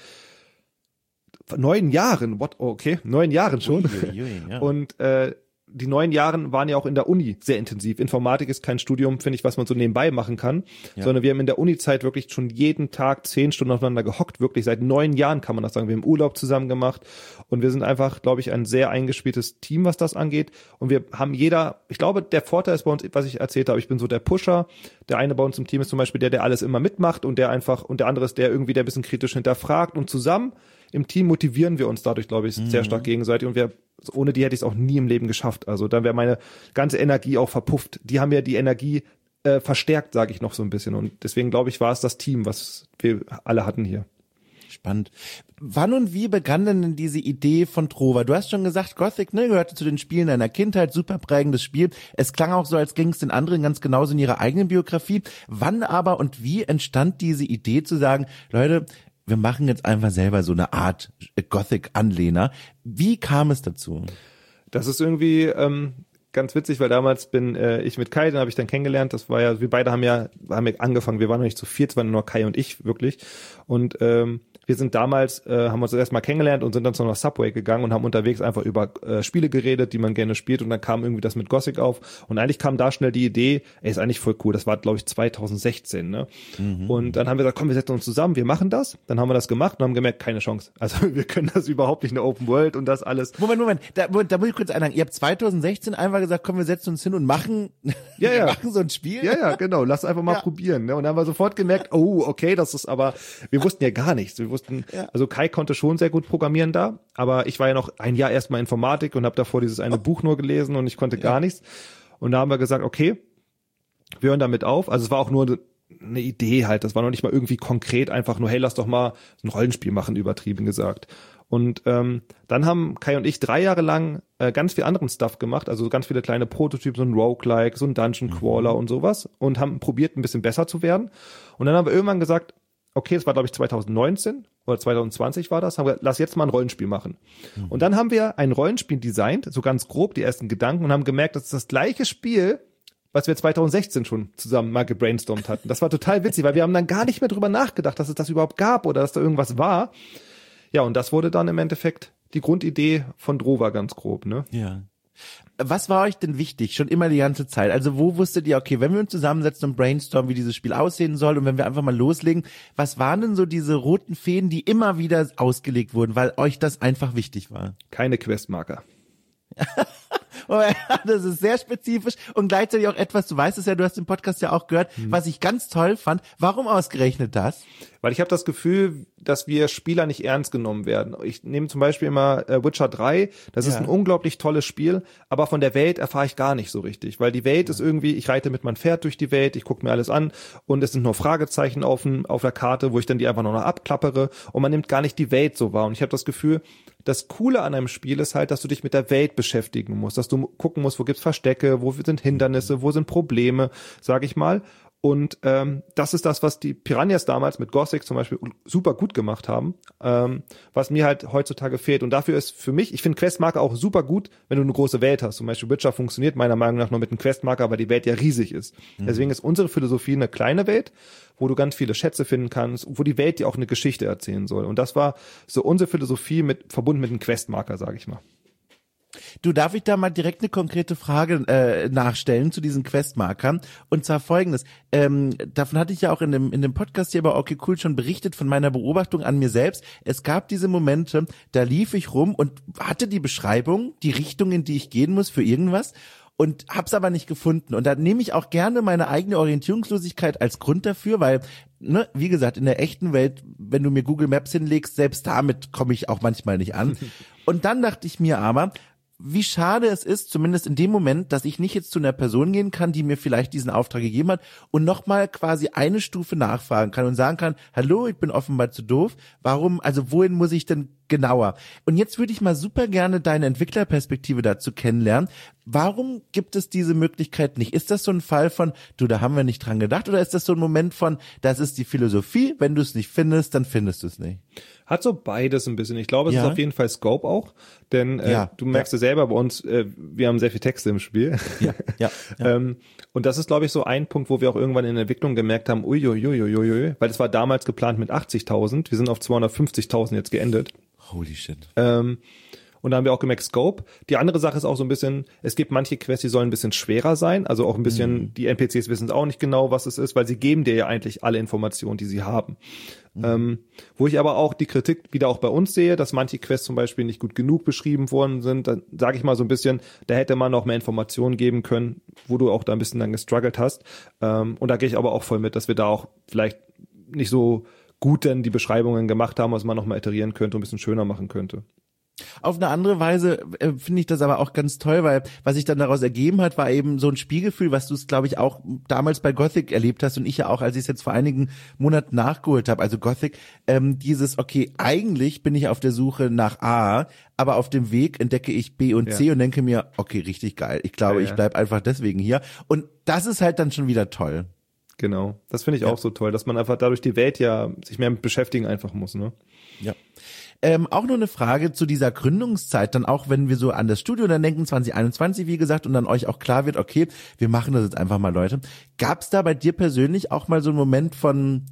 neun Jahren, what, okay, neun Jahren schon. Ui, ui, ui, ja. Und äh, die neun Jahren waren ja auch in der Uni sehr intensiv. Informatik ist kein Studium, finde ich, was man so nebenbei machen kann, ja. sondern wir haben in der Uni-Zeit wirklich schon jeden Tag zehn Stunden aufeinander gehockt, wirklich seit neun Jahren kann man das sagen. Wir haben Urlaub zusammen gemacht und wir sind einfach, glaube ich, ein sehr eingespieltes Team, was das angeht. Und wir haben jeder, ich glaube, der Vorteil ist bei uns, was ich erzählt habe, ich bin so der Pusher. Der eine bei uns im Team ist zum Beispiel der, der alles immer mitmacht und der einfach, und der andere ist der irgendwie, der ein bisschen kritisch hinterfragt, und zusammen im Team motivieren wir uns dadurch, glaube ich, mhm. sehr stark gegenseitig, und wir, ohne die hätte ich es auch nie im Leben geschafft. Also dann wäre meine ganze Energie auch verpufft. Die haben ja die Energie äh, verstärkt, sage ich noch so ein bisschen, und deswegen glaube ich, war es das Team, was wir alle hatten hier. Spannend. Wann und wie begann denn diese Idee von Drover? Du hast schon gesagt, Gothic, ne, gehörte zu den Spielen deiner Kindheit, super prägendes Spiel. Es klang auch so, als ging es den anderen ganz genauso in ihrer eigenen Biografie. Wann aber und wie entstand diese Idee zu sagen, Leute, wir machen jetzt einfach selber so eine Art Gothic-Anlehner. Wie kam es dazu? Das ist irgendwie ähm, ganz witzig, weil damals bin äh, ich mit Kai, den habe ich dann kennengelernt. Das war ja, wir beide haben ja, haben ja angefangen, wir waren noch nicht zu viert, es waren nur Kai und ich wirklich. Und ähm, wir sind damals, äh, haben uns erstmal kennengelernt und sind dann zu einer Subway gegangen und haben unterwegs einfach über äh, Spiele geredet, die man gerne spielt, und dann kam irgendwie das mit Gothic auf, und eigentlich kam da schnell die Idee, ey, ist eigentlich voll cool, das war glaube ich zwanzig sechzehn, ne? Mhm. Und dann haben wir gesagt, komm, wir setzen uns zusammen, wir machen das, dann haben wir das gemacht und haben gemerkt, keine Chance, also wir können das überhaupt nicht in der Open World und das alles. Moment, Moment, da, da muss ich kurz einhaken, ihr habt zwanzig sechzehn einfach gesagt, komm, wir setzen uns hin und machen, ja, ja. machen so ein Spiel? Ja, ja, genau, lass einfach mal ja. probieren, ne? Und dann haben wir sofort gemerkt, oh, okay, das ist aber, wir wussten ja gar nichts, wir wussten, ja. also Kai konnte schon sehr gut programmieren da, aber ich war ja noch ein Jahr erstmal Informatik und habe davor dieses eine oh. Buch nur gelesen und ich konnte ja. gar nichts. Und da haben wir gesagt, okay, wir hören damit auf. Also es war auch nur eine Idee halt, das war noch nicht mal irgendwie konkret, einfach nur, hey, lass doch mal ein Rollenspiel machen, übertrieben gesagt. Und ähm, dann haben Kai und ich drei Jahre lang äh, ganz viel anderen Stuff gemacht, also ganz viele kleine Prototypen, so ein Roguelike, so ein Dungeon Crawler mhm. und sowas, und haben probiert, ein bisschen besser zu werden. Und dann haben wir irgendwann gesagt, okay, es war glaube ich zwanzig neunzehn oder zwanzig zwanzig war das, haben wir, lass jetzt mal ein Rollenspiel machen. Mhm. Und dann haben wir ein Rollenspiel designt, so ganz grob die ersten Gedanken, und haben gemerkt, das ist das gleiche Spiel, was wir zwanzig sechzehn schon zusammen mal gebrainstormt hatten. Das war total witzig, weil wir haben dann gar nicht mehr drüber nachgedacht, dass es das überhaupt gab oder dass da irgendwas war. Ja, und das wurde dann im Endeffekt die Grundidee von Drover, ganz grob, ne? Ja. Was war euch denn wichtig, schon immer die ganze Zeit? Also wo wusstet ihr, okay, wenn wir uns zusammensetzen und brainstormen, wie dieses Spiel aussehen soll, und wenn wir einfach mal loslegen, was waren denn so diese roten Fäden, die immer wieder ausgelegt wurden, weil euch das einfach wichtig war? Keine Questmarker. Das ist sehr spezifisch und gleichzeitig auch etwas, du weißt es ja, du hast den Podcast ja auch gehört, hm. was ich ganz toll fand. Warum ausgerechnet das? Weil ich habe das Gefühl, dass wir Spieler nicht ernst genommen werden. Ich nehme zum Beispiel immer äh, Witcher drei, das ja. ist ein unglaublich tolles Spiel, aber von der Welt erfahre ich gar nicht so richtig, weil die Welt ja. ist irgendwie, ich reite mit meinem Pferd durch die Welt, ich gucke mir alles an und es sind nur Fragezeichen auf, auf der Karte, wo ich dann die einfach nur noch abklappere, und man nimmt gar nicht die Welt so wahr. Und ich habe das Gefühl, das Coole an einem Spiel ist halt, dass du dich mit der Welt beschäftigen musst, dass du gucken musst, wo gibt's Verstecke, wo sind Hindernisse, wo sind Probleme, sag ich mal. Und ähm, das ist das, was die Piranhas damals mit Gothic zum Beispiel super gut gemacht haben, ähm, was mir halt heutzutage fehlt. Und dafür ist für mich, ich finde Questmarker auch super gut, wenn du eine große Welt hast. Zum Beispiel Witcher funktioniert meiner Meinung nach nur mit einem Questmarker, weil die Welt ja riesig ist. Mhm. Deswegen ist unsere Philosophie eine kleine Welt, wo du ganz viele Schätze finden kannst, wo die Welt dir auch eine Geschichte erzählen soll. Und das war so unsere Philosophie mit verbunden mit einem Questmarker, sage ich mal. Du, darf ich da mal direkt eine konkrete Frage äh, nachstellen zu diesen Questmarkern? Und zwar folgendes, ähm, davon hatte ich ja auch in dem in dem Podcast hier bei Okay Cool schon berichtet, von meiner Beobachtung an mir selbst. Es gab diese Momente, da lief ich rum und hatte die Beschreibung, die Richtung, in die ich gehen muss für irgendwas. Und hab's aber nicht gefunden. Und da nehme ich auch gerne meine eigene Orientierungslosigkeit als Grund dafür, weil, ne, wie gesagt, in der echten Welt, wenn du mir Google Maps hinlegst, selbst damit komme ich auch manchmal nicht an. Und dann dachte ich mir aber, wie schade es ist, zumindest in dem Moment, dass ich nicht jetzt zu einer Person gehen kann, die mir vielleicht diesen Auftrag gegeben hat und nochmal quasi eine Stufe nachfragen kann und sagen kann, hallo, ich bin offenbar zu doof, warum, also wohin muss ich denn genauer? Und jetzt würde ich mal super gerne deine Entwicklerperspektive dazu kennenlernen. Warum gibt es diese Möglichkeit nicht? Ist das so ein Fall von, du, da haben wir nicht dran gedacht, oder ist das so ein Moment von, das ist die Philosophie, wenn du es nicht findest, dann findest du es nicht? Hat so beides ein bisschen. Ich glaube, es ja. ist auf jeden Fall Scope auch, denn äh, ja. du merkst ja selber bei uns, äh, wir haben sehr viel Texte im Spiel. Ja. Ja. Ja. ähm, und das ist, glaube ich, so ein Punkt, wo wir auch irgendwann in der Entwicklung gemerkt haben, uiuiuiui, weil es war damals geplant mit achtzigtausend, wir sind auf zweihundertfünfzigtausend jetzt geendet. Holy shit. Ähm, und da haben wir auch gemerkt, Scope. Die andere Sache ist auch so ein bisschen, es gibt manche Quests, die sollen ein bisschen schwerer sein, also auch ein bisschen, mhm. die N P Cs wissen auch nicht genau, was es ist, weil sie geben dir ja eigentlich alle Informationen, die sie haben. Mhm. Ähm, wo ich aber auch die Kritik wieder auch bei uns sehe, dass manche Quests zum Beispiel nicht gut genug beschrieben worden sind, dann sage ich mal so ein bisschen, da hätte man noch mehr Informationen geben können, wo du auch da ein bisschen dann gestruggelt hast. Ähm, und da gehe ich aber auch voll mit, dass wir da auch vielleicht nicht so gut denn die Beschreibungen gemacht haben, was man noch mal iterieren könnte und ein bisschen schöner machen könnte. Auf eine andere Weise äh, finde ich das aber auch ganz toll, weil was sich dann daraus ergeben hat, war eben so ein Spielgefühl, was du es, glaube ich, auch damals bei Gothic erlebt hast und ich ja auch, als ich es jetzt vor einigen Monaten nachgeholt habe. Also Gothic, ähm, dieses, okay, eigentlich bin ich auf der Suche nach A, aber auf dem Weg entdecke ich B und C ja. und denke mir, okay, richtig geil. Ich glaube, ja, ja. ich bleib einfach deswegen hier. Und das ist halt dann schon wieder toll. Genau, das finde ich ja. auch so toll, dass man einfach dadurch die Welt ja sich mehr mit beschäftigen einfach muss, ne? Ja. Ähm, auch nur eine Frage zu dieser Gründungszeit, dann auch, wenn wir so an das Studio dann denken, zwanzig einundzwanzig, wie gesagt, und dann euch auch klar wird, okay, wir machen das jetzt einfach mal, Leute. Gab's da bei dir persönlich auch mal so einen Moment von,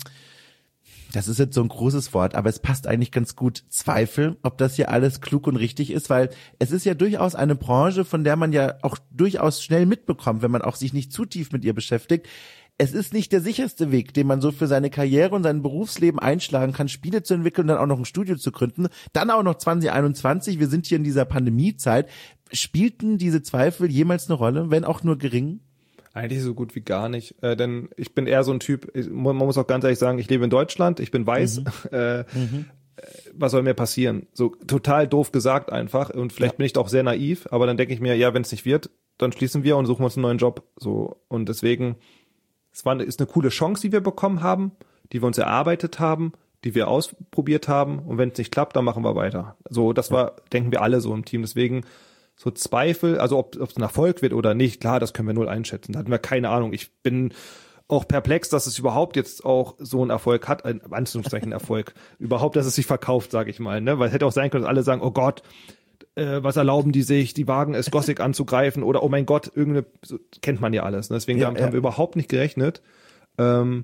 das ist jetzt so ein großes Wort, aber es passt eigentlich ganz gut, Zweifel, ob das hier alles klug und richtig ist, weil es ist ja durchaus eine Branche, von der man ja auch durchaus schnell mitbekommt, wenn man auch sich nicht zu tief mit ihr beschäftigt. Es ist nicht der sicherste Weg, den man so für seine Karriere und sein Berufsleben einschlagen kann, Spiele zu entwickeln und dann auch noch ein Studio zu gründen. Dann auch noch zwanzig einundzwanzig, wir sind hier in dieser Pandemiezeit. Spielten diese Zweifel jemals eine Rolle, wenn auch nur gering? Eigentlich so gut wie gar nicht, äh, denn ich bin eher so ein Typ, ich, man muss auch ganz ehrlich sagen, ich lebe in Deutschland, ich bin weiß, mhm. Äh, mhm. was soll mir passieren? So total doof gesagt einfach und vielleicht ja. bin ich doch sehr naiv, aber dann denke ich mir, ja, wenn es nicht wird, dann schließen wir und suchen uns einen neuen Job. So und deswegen Es war eine, ist eine coole Chance, die wir bekommen haben, die wir uns erarbeitet haben, die wir ausprobiert haben. Und wenn es nicht klappt, dann machen wir weiter. So, das war, denken wir alle so im Team. Deswegen so Zweifel, also ob es ein Erfolg wird oder nicht, klar, das können wir null einschätzen. Da hatten wir keine Ahnung. Ich bin auch perplex, dass es überhaupt jetzt auch so einen Erfolg hat, ein Anführungszeichen Erfolg. Überhaupt, dass es sich verkauft, sage ich mal. Ne? Weil es hätte auch sein können, dass alle sagen, oh Gott, Äh, was erlauben die sich, die wagen es, Gothic anzugreifen oder oh mein Gott, irgendeine, so, kennt man ja alles. Ne? Deswegen ja, damit ja. haben wir überhaupt nicht gerechnet. Ähm,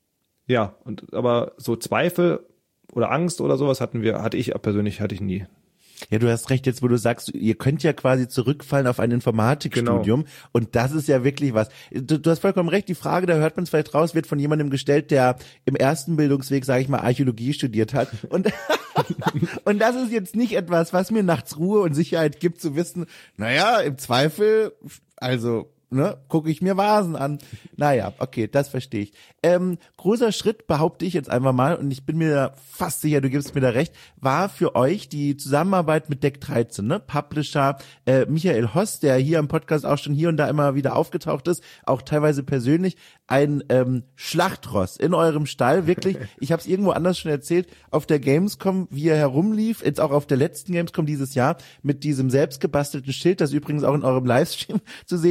ja, und aber so Zweifel oder Angst oder sowas hatten wir, hatte ich persönlich, hatte ich nie. Ja, du hast recht jetzt, wo du sagst, ihr könnt ja quasi zurückfallen auf ein Informatikstudium. Genau. Und das ist ja wirklich was. Du, du hast vollkommen recht, die Frage, da hört man es vielleicht raus, wird von jemandem gestellt, der im ersten Bildungsweg, sage ich mal, Archäologie studiert hat. Und, und das ist jetzt nicht etwas, was mir nachts Ruhe und Sicherheit gibt, zu wissen, naja, im Zweifel, also ne, gucke ich mir Vasen an. Naja, okay, das verstehe ich. Ähm, großer Schritt, behaupte ich jetzt einfach mal, und ich bin mir fast sicher, du gibst mir da recht, war für euch die Zusammenarbeit mit Deck dreizehn, ne? Publisher äh, Michael Hoss, der hier im Podcast auch schon hier und da immer wieder aufgetaucht ist, auch teilweise persönlich, ein ähm, Schlachtross in eurem Stall, wirklich. Ich habe es irgendwo anders schon erzählt, auf der Gamescom, wie er herumlief, jetzt auch auf der letzten Gamescom dieses Jahr, mit diesem selbstgebastelten Schild, das übrigens auch in eurem Livestream zu sehen ist, auf dem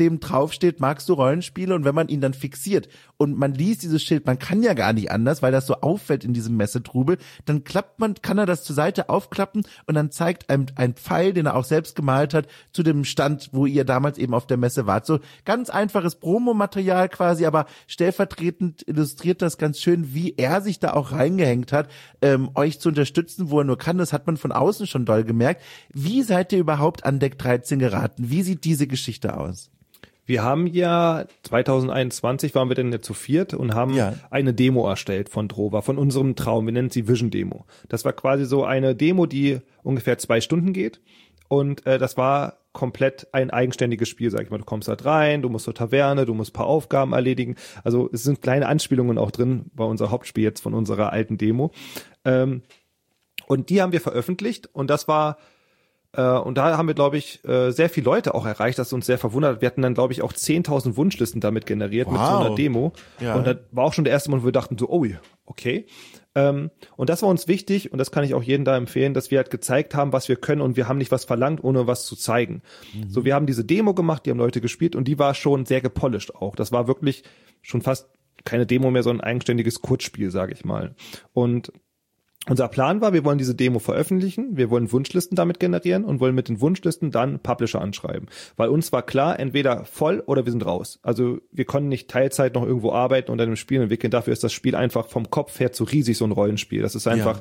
dem draufsteht, magst du Rollenspiele? Und wenn man ihn dann fixiert und man liest dieses Schild, man kann ja gar nicht anders, weil das so auffällt in diesem Messetrubel, dann klappt man, kann er das zur Seite aufklappen und dann zeigt ein, ein Pfeil, den er auch selbst gemalt hat, zu dem Stand, wo ihr damals eben auf der Messe wart. So ganz einfaches Promomaterial quasi, aber stellvertretend illustriert das ganz schön, wie er sich da auch reingehängt hat, ähm, euch zu unterstützen, wo er nur kann. Das hat man von außen schon doll gemerkt. Wie seid ihr überhaupt an Deck dreizehn geraten? Wie sieht diese Geschichte aus? Wir haben ja zwanzig einundzwanzig waren wir denn jetzt zu viert und haben ja. eine Demo erstellt von Drova, von unserem Traum. Wir nennen sie Vision Demo. Das war quasi so eine Demo, die ungefähr zwei Stunden geht. Und äh, das war komplett ein eigenständiges Spiel, sag ich mal. Du kommst halt rein, du musst zur Taverne, du musst ein paar Aufgaben erledigen. Also es sind kleine Anspielungen auch drin bei unser Hauptspiel jetzt von unserer alten Demo. Ähm, und die haben wir veröffentlicht und das war äh, und da haben wir, glaube ich, äh, sehr viele Leute auch erreicht, das uns sehr verwundert hat. Wir hatten dann, glaube ich, auch zehntausend Wunschlisten damit generiert wow. mit so einer Demo. Ja. Und das war auch schon der erste Mal, wo wir dachten so, oh, okay. Ähm, und das war uns wichtig und das kann ich auch jedem da empfehlen, dass wir halt gezeigt haben, was wir können und wir haben nicht was verlangt, ohne was zu zeigen. Mhm. So, wir haben diese Demo gemacht, die haben Leute gespielt und die war schon sehr gepolished auch. Das war wirklich schon fast keine Demo mehr, sondern ein eigenständiges Kurzspiel, sage ich mal. Und unser Plan war, wir wollen diese Demo veröffentlichen, wir wollen Wunschlisten damit generieren und wollen mit den Wunschlisten dann Publisher anschreiben. Weil uns war klar, entweder voll oder wir sind raus. Also wir konnten nicht Teilzeit noch irgendwo arbeiten und an einem Spiel entwickeln. Dafür ist das Spiel einfach vom Kopf her zu riesig, so ein Rollenspiel. Das ist einfach, ja.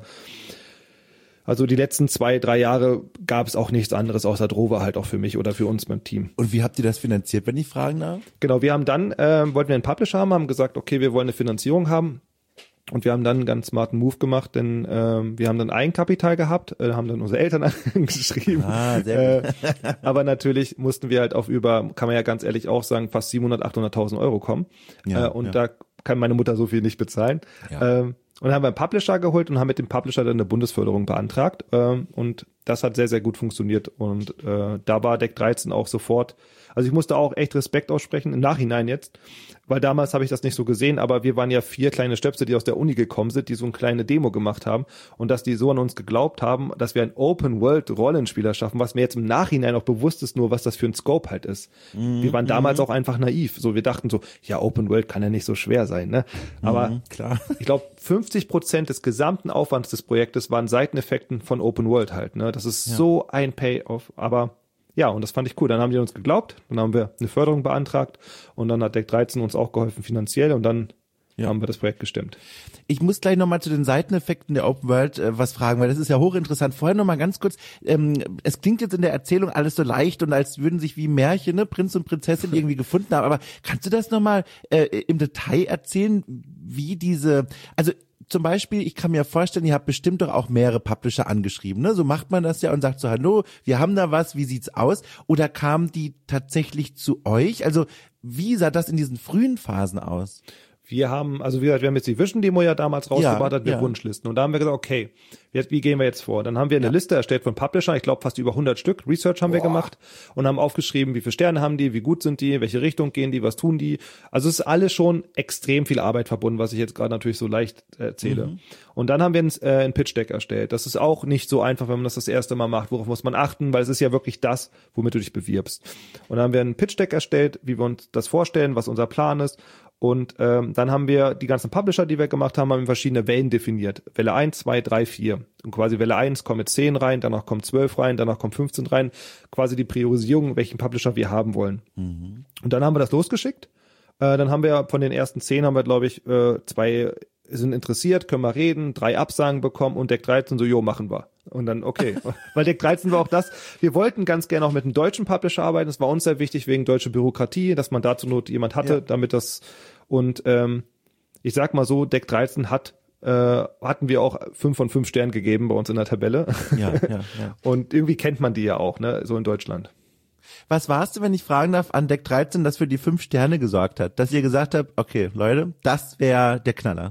Also die letzten zwei, drei Jahre gab es auch nichts anderes außer Drova halt auch für mich oder für uns beim Team. Und wie habt ihr das finanziert, wenn ich fragen darf? Genau, wir haben dann, äh, wollten wir einen Publisher haben, haben gesagt, okay, wir wollen eine Finanzierung haben. Und wir haben dann einen ganz smarten Move gemacht, denn ähm, wir haben dann Eigenkapital gehabt, äh, haben dann unsere Eltern angeschrieben. Ah, sehr gut. äh, aber natürlich mussten wir halt auf über, kann man ja ganz ehrlich auch sagen, fast siebenhundert, achthunderttausend Euro kommen. Ja, äh, und ja. da kann meine Mutter so viel nicht bezahlen. Ja. Ähm, und dann haben wir einen Publisher geholt und haben mit dem Publisher dann eine Bundesförderung beantragt. Ähm, und das hat sehr, sehr gut funktioniert. Und äh, da war Deck dreizehn auch sofort. Also ich musste auch echt Respekt aussprechen, im Nachhinein jetzt, weil damals habe ich das nicht so gesehen, aber wir waren ja vier kleine Stöpsel, die aus der Uni gekommen sind, die so eine kleine Demo gemacht haben und dass die so an uns geglaubt haben, dass wir ein Open-World-Rollenspieler schaffen, was mir jetzt im Nachhinein auch bewusst ist, nur was das für ein Scope halt ist. Mhm. Wir waren damals mhm. auch einfach naiv, so wir dachten so, ja, Open-World kann ja nicht so schwer sein, ne? Aber mhm, klar. Ich glaube, fünfzig Prozent des gesamten Aufwands des Projektes waren Seiteneffekten von Open-World halt, ne? Das ist ja. so ein Payoff, aber ja, und das fand ich cool. Dann haben die uns geglaubt, dann haben wir eine Förderung beantragt und dann hat Deck dreizehn uns auch geholfen finanziell und dann ja. haben wir das Projekt gestemmt. Ich muss gleich nochmal zu den Seiteneffekten der Open World äh, was fragen, weil das ist ja hochinteressant. Vorher nochmal ganz kurz, ähm, es klingt jetzt in der Erzählung alles so leicht und als würden sich wie Märchen, ne, Prinz und Prinzessin irgendwie gefunden haben, aber kannst du das nochmal äh, im Detail erzählen, wie diese, also zum Beispiel, ich kann mir vorstellen, ihr habt bestimmt doch auch mehrere Publisher angeschrieben, ne? So macht man das ja und sagt so, hallo, wir haben da was, wie sieht's aus? Oder kamen die tatsächlich zu euch? Also, wie sah das in diesen frühen Phasen aus? Wir haben, also wie gesagt, wir haben jetzt die Vision-Demo ja damals rausgebracht, hatten wir ja. Wunschlisten. Und da haben wir gesagt, okay, jetzt, wie gehen wir jetzt vor? Dann haben wir eine ja. Liste erstellt von Publishern, ich glaube fast über hundert Stück, Research haben Boah. wir gemacht und haben aufgeschrieben, wie viele Sterne haben die, wie gut sind die, welche Richtung gehen die, was tun die. Also es ist alles schon extrem viel Arbeit verbunden, was ich jetzt gerade natürlich so leicht erzähle. Mhm. Und dann haben wir ein, äh, ein Pitch-Deck erstellt. Das ist auch nicht so einfach, wenn man das das erste Mal macht. Worauf muss man achten? Weil es ist ja wirklich das, womit du dich bewirbst. Und dann haben wir ein Pitch-Deck erstellt, wie wir uns das vorstellen, was unser Plan ist. Und ähm, dann haben wir die ganzen Publisher, die wir gemacht haben, haben verschiedene Wellen definiert. Welle eins, zwei, drei, vier. Und quasi Welle eins kommt mit zehn rein, danach kommt zwölf rein, danach kommt fünfzehn rein. Quasi die Priorisierung, welchen Publisher wir haben wollen. Mhm. Und dann haben wir das losgeschickt. Äh, dann haben wir von den ersten zehn, haben wir, glaube ich, äh, zwei sind interessiert, können wir reden, drei Absagen bekommen und Deck dreizehn so, jo, machen wir. Und dann, okay. Weil Deck dreizehn war auch das, wir wollten ganz gerne auch mit einem deutschen Publisher arbeiten, das war uns sehr wichtig wegen deutscher Bürokratie, dass man da zur Not jemand hatte, ja. damit das, und ähm, ich sag mal so, Deck dreizehn hat, äh, hatten wir auch fünf von fünf Sternen gegeben bei uns in der Tabelle. Ja, ja, ja. Und irgendwie kennt man die ja auch, ne, so in Deutschland. Was warst du, wenn ich fragen darf, an Deck dreizehn, das für die fünf Sterne gesorgt hat? Dass ihr gesagt habt, okay, Leute, das wäre der Knaller.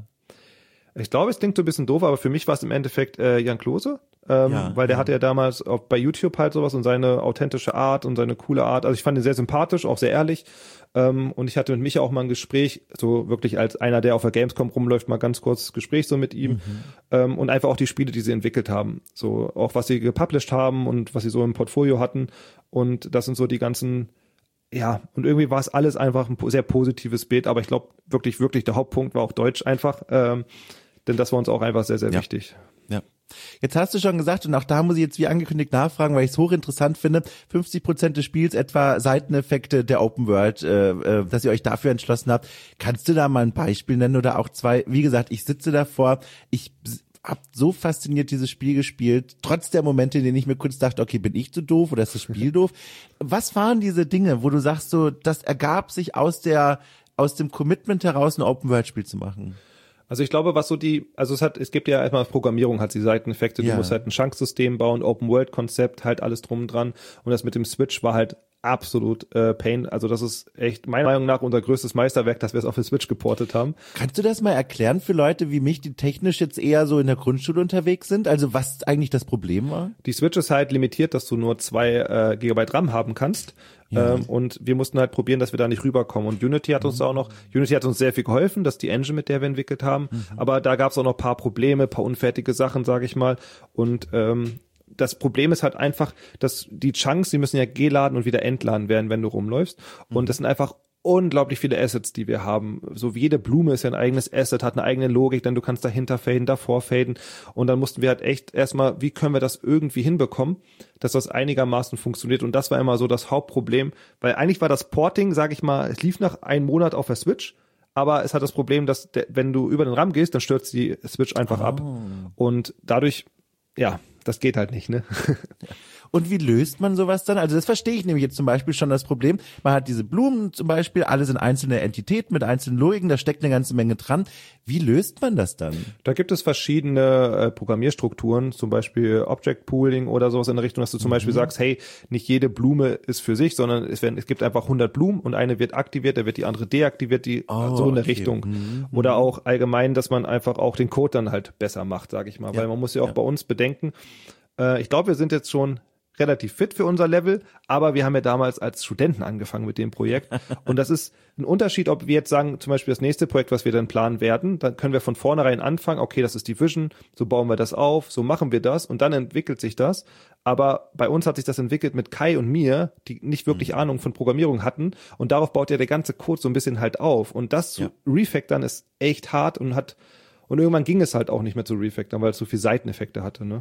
Ich glaube, es klingt so ein bisschen doof, aber für mich war es im Endeffekt äh, Jan Klose, ähm, ja, weil der ja. hatte ja damals auch bei YouTube halt sowas und seine authentische Art und seine coole Art. Also ich fand ihn sehr sympathisch, auch sehr ehrlich. Ähm, und ich hatte mit Micha auch mal ein Gespräch, so wirklich als einer, der auf der Gamescom rumläuft, mal ganz kurz Gespräch so mit ihm. Mhm. Ähm, und einfach auch die Spiele, die sie entwickelt haben. So auch was sie gepublished haben und was sie so im Portfolio hatten. Und das sind so die ganzen ja, und irgendwie war es alles einfach ein sehr positives Bild, aber ich glaube wirklich, wirklich der Hauptpunkt war auch Deutsch einfach, ähm, denn das war uns auch einfach sehr, sehr ja. wichtig. Ja. Jetzt hast du schon gesagt, und auch da muss ich jetzt wie angekündigt nachfragen, weil ich es hochinteressant finde, fünfzig Prozent des Spiels etwa Seiteneffekte der Open World, äh, äh, dass ihr euch dafür entschlossen habt. Kannst du da mal ein Beispiel nennen oder auch zwei? Wie gesagt, ich sitze davor, ich hab so fasziniert dieses Spiel gespielt, trotz der Momente, in denen ich mir kurz dachte, okay, bin ich zu doof oder ist das Spiel doof? Was waren diese Dinge, wo du sagst so, das ergab sich aus der, aus dem Commitment heraus, ein Open-World-Spiel zu machen? Also ich glaube, was so die, also es hat, es gibt ja erstmal Programmierung, hat die Seiteneffekte, du ja. musst halt ein Chunksystem bauen, Open-World-Konzept, halt alles drum und dran. Und das mit dem Switch war halt absolut äh, Pain. Also das ist echt meiner Meinung nach unser größtes Meisterwerk, dass wir es auf den Switch geportet haben. Kannst du das mal erklären für Leute wie mich, die technisch jetzt eher so in der Grundschule unterwegs sind? Also was eigentlich das Problem war? Die Switch ist halt limitiert, dass du nur zwei äh, Gigabyte RAM haben kannst. Ja. Ähm, und wir mussten halt probieren, dass wir da nicht rüberkommen. Und Unity hat uns mhm. auch noch, Unity hat uns sehr viel geholfen, das ist die Engine, mit der wir entwickelt haben. Mhm. Aber da gab es auch noch ein paar Probleme, ein paar unfertige Sachen, sage ich mal. Und ähm, das Problem ist halt einfach, dass die Chunks, die müssen ja geladen und wieder entladen werden, wenn du rumläufst. Mhm. Und das sind einfach unglaublich viele Assets, die wir haben. So wie jede Blume ist ja ein eigenes Asset, hat eine eigene Logik, denn du kannst dahinter faden, davor faden. Und dann mussten wir halt echt erstmal, wie können wir das irgendwie hinbekommen, dass das einigermaßen funktioniert. Und das war immer so das Hauptproblem, weil eigentlich war das Porting, sag ich mal, es lief nach einem Monat auf der Switch, aber es hat das Problem, dass der, wenn du über den RAM gehst, dann stürzt die Switch einfach oh. ab. Und dadurch, ja, das geht halt nicht, ne? Und wie löst man sowas dann? Also das verstehe ich nämlich jetzt zum Beispiel schon das Problem. Man hat diese Blumen zum Beispiel, alle sind einzelne Entitäten mit einzelnen Logiken, da steckt eine ganze Menge dran. Wie löst man das dann? Da gibt es verschiedene äh, Programmierstrukturen, zum Beispiel Object Pooling oder sowas in der Richtung, dass du zum mhm. Beispiel sagst, hey, nicht jede Blume ist für sich, sondern es, werden, es gibt einfach hundert Blumen und eine wird aktiviert, da wird die andere deaktiviert, die oh, so in der okay. Richtung. Mhm. Oder auch allgemein, dass man einfach auch den Code dann halt besser macht, sage ich mal. Ja. Weil man muss ja auch ja. bei uns bedenken, äh, ich glaube, wir sind jetzt schon relativ fit für unser Level, aber wir haben ja damals als Studenten angefangen mit dem Projekt und das ist ein Unterschied, ob wir jetzt sagen, zum Beispiel das nächste Projekt, was wir dann planen werden, dann können wir von vornherein anfangen, okay, das ist die Vision, so bauen wir das auf, so machen wir das und dann entwickelt sich das, aber bei uns hat sich das entwickelt mit Kai und mir, die nicht wirklich mhm. Ahnung von Programmierung hatten und darauf baut ja der ganze Code so ein bisschen halt auf und das zu ja. refactoren ist echt hart und hat und irgendwann ging es halt auch nicht mehr zu refactoren, weil es so viel Seiteneffekte hatte, ne?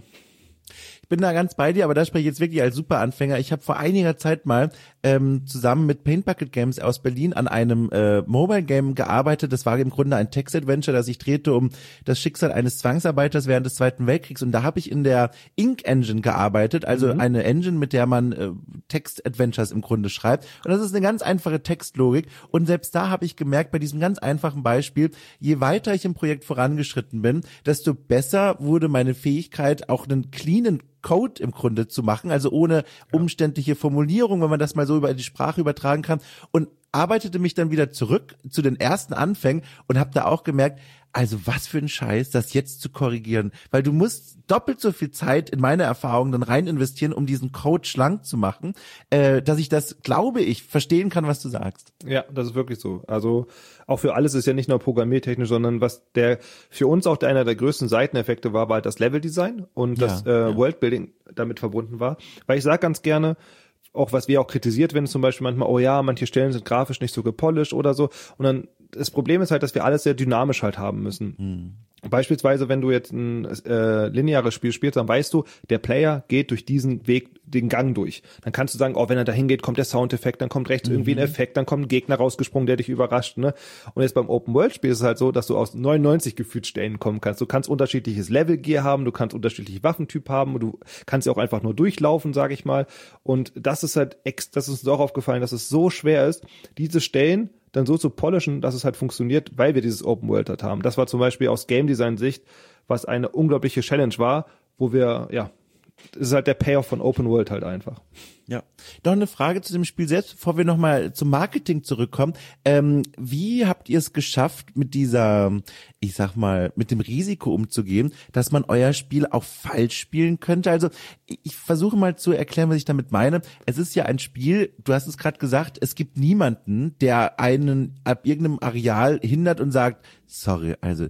Ich bin da ganz bei dir, aber da spreche ich jetzt wirklich als Superanfänger. Ich habe vor einiger Zeit mal ähm, zusammen mit Paint Bucket Games aus Berlin an einem äh, Mobile Game gearbeitet. Das war im Grunde ein Text-Adventure, das ich drehte um das Schicksal eines Zwangsarbeiters während des Zweiten Weltkriegs. Und da habe ich in der Ink Engine gearbeitet, also mhm. eine Engine, mit der man äh, Text-Adventures im Grunde schreibt. Und das ist eine ganz einfache Textlogik. Und selbst da habe ich gemerkt, bei diesem ganz einfachen Beispiel, je weiter ich im Projekt vorangeschritten bin, desto besser wurde meine Fähigkeit, auch einen cleanen Code im Grunde zu machen, also ohne umständliche Formulierung, wenn man das mal so über die Sprache übertragen kann, und arbeitete mich dann wieder zurück zu den ersten Anfängen und habe da auch gemerkt, also was für ein Scheiß, das jetzt zu korrigieren, weil du musst doppelt so viel Zeit in meine Erfahrung dann rein investieren, um diesen Code schlank zu machen, äh, dass ich das, glaube ich, verstehen kann, was du sagst. Ja, das ist wirklich so. Also auch für alles ist ja nicht nur programmiertechnisch, sondern was der für uns auch einer der größten Seiteneffekte war, war halt das Leveldesign und ja, das äh, ja. Worldbuilding damit verbunden war. Weil ich sage ganz gerne, auch was wir auch kritisiert werden, zum Beispiel manchmal, oh ja, manche Stellen sind grafisch nicht so gepolished oder so. Und dann, das Problem ist halt, dass wir alles sehr dynamisch halt haben müssen. Hm. Beispielsweise, wenn du jetzt ein äh, lineares Spiel spielst, dann weißt du, der Player geht durch diesen Weg, den Gang durch. Dann kannst du sagen, oh, wenn er da hingeht, kommt der Soundeffekt, dann kommt rechts mhm. irgendwie ein Effekt, dann kommt ein Gegner rausgesprungen, der dich überrascht, ne? Und jetzt beim Open-World-Spiel ist es halt so, dass du aus neunundneunzig gefühlt Stellen kommen kannst. Du kannst unterschiedliches Level-Gear haben, du kannst unterschiedliche Waffentyp haben, und du kannst ja auch einfach nur durchlaufen, sage ich mal. Und das ist halt, ex- das ist uns auch aufgefallen, dass es so schwer ist, diese Stellen dann so zu polishen, dass es halt funktioniert, weil wir dieses Open World halt haben. Das war zum Beispiel aus Game Design Sicht, was eine unglaubliche Challenge war, wo wir, ja, das ist halt der Payoff von Open World halt einfach. Ja. Noch eine Frage zu dem Spiel selbst, bevor wir nochmal zum Marketing zurückkommen. Ähm, wie habt ihr es geschafft, mit dieser, ich sag mal, mit dem Risiko umzugehen, dass man euer Spiel auch falsch spielen könnte? Also ich versuche mal zu erklären, was ich damit meine. Es ist ja ein Spiel, du hast es gerade gesagt, es gibt niemanden, der einen ab irgendeinem Areal hindert und sagt, sorry, also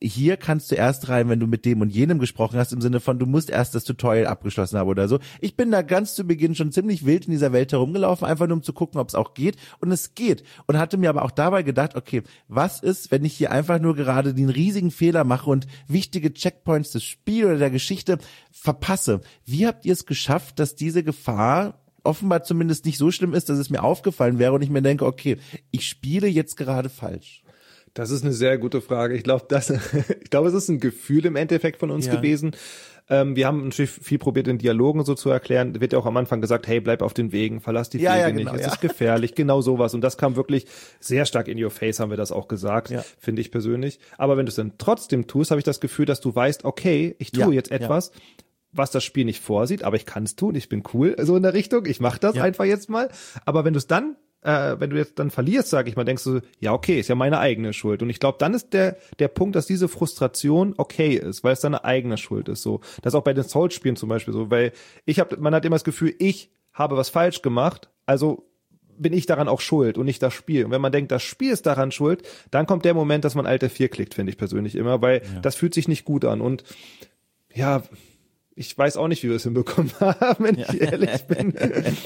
hier kannst du erst rein, wenn du mit dem und jenem gesprochen hast, im Sinne von, du musst erst das Tutorial abgeschlossen haben oder so. Ich bin da ganz zu Beginn schon ziemlich wild in dieser Welt herumgelaufen, einfach nur um zu gucken, ob es auch geht. Und es geht. Und hatte mir aber auch dabei gedacht, okay, was ist, wenn ich hier einfach nur gerade den riesigen Fehler mache und wichtige Checkpoints des Spiels oder der Geschichte verpasse? Wie habt ihr es geschafft, dass diese Gefahr offenbar zumindest nicht so schlimm ist, dass es mir aufgefallen wäre und ich mir denke, okay, ich spiele jetzt gerade falsch? Das ist eine sehr gute Frage. Ich glaube, das, ich glaube, es ist ein Gefühl im Endeffekt von uns ja. gewesen. Ähm, wir haben natürlich viel probiert, in Dialogen so zu erklären. Wird ja auch am Anfang gesagt, hey, bleib auf den Wegen, verlass die ja, Wege ja, genau, nicht, es ja. ist gefährlich, genau sowas. Und das kam wirklich sehr stark in your face, haben wir das auch gesagt, ja. finde ich persönlich. Aber wenn du es dann trotzdem tust, habe ich das Gefühl, dass du weißt, okay, ich tue ja, jetzt etwas, ja. was das Spiel nicht vorsieht, aber ich kann es tun, ich bin cool, so in der Richtung, ich mache das ja. einfach jetzt mal. Aber wenn du es dann Äh, wenn du jetzt dann verlierst, sage ich mal, denkst du, ja okay, ist ja meine eigene Schuld. Und ich glaube, dann ist der der Punkt, dass diese Frustration okay ist, weil es deine eigene Schuld ist. So, das ist auch bei den Souls-Spielen zum Beispiel so, weil ich habe, man hat immer das Gefühl, ich habe was falsch gemacht, also bin ich daran auch schuld und nicht das Spiel. Und wenn man denkt, das Spiel ist daran schuld, dann kommt der Moment, dass man Alt F vier klickt, finde ich persönlich immer, weil ja. das fühlt sich nicht gut an. Und ja, ich weiß auch nicht, wie wir es hinbekommen haben, wenn ja. ich ehrlich bin.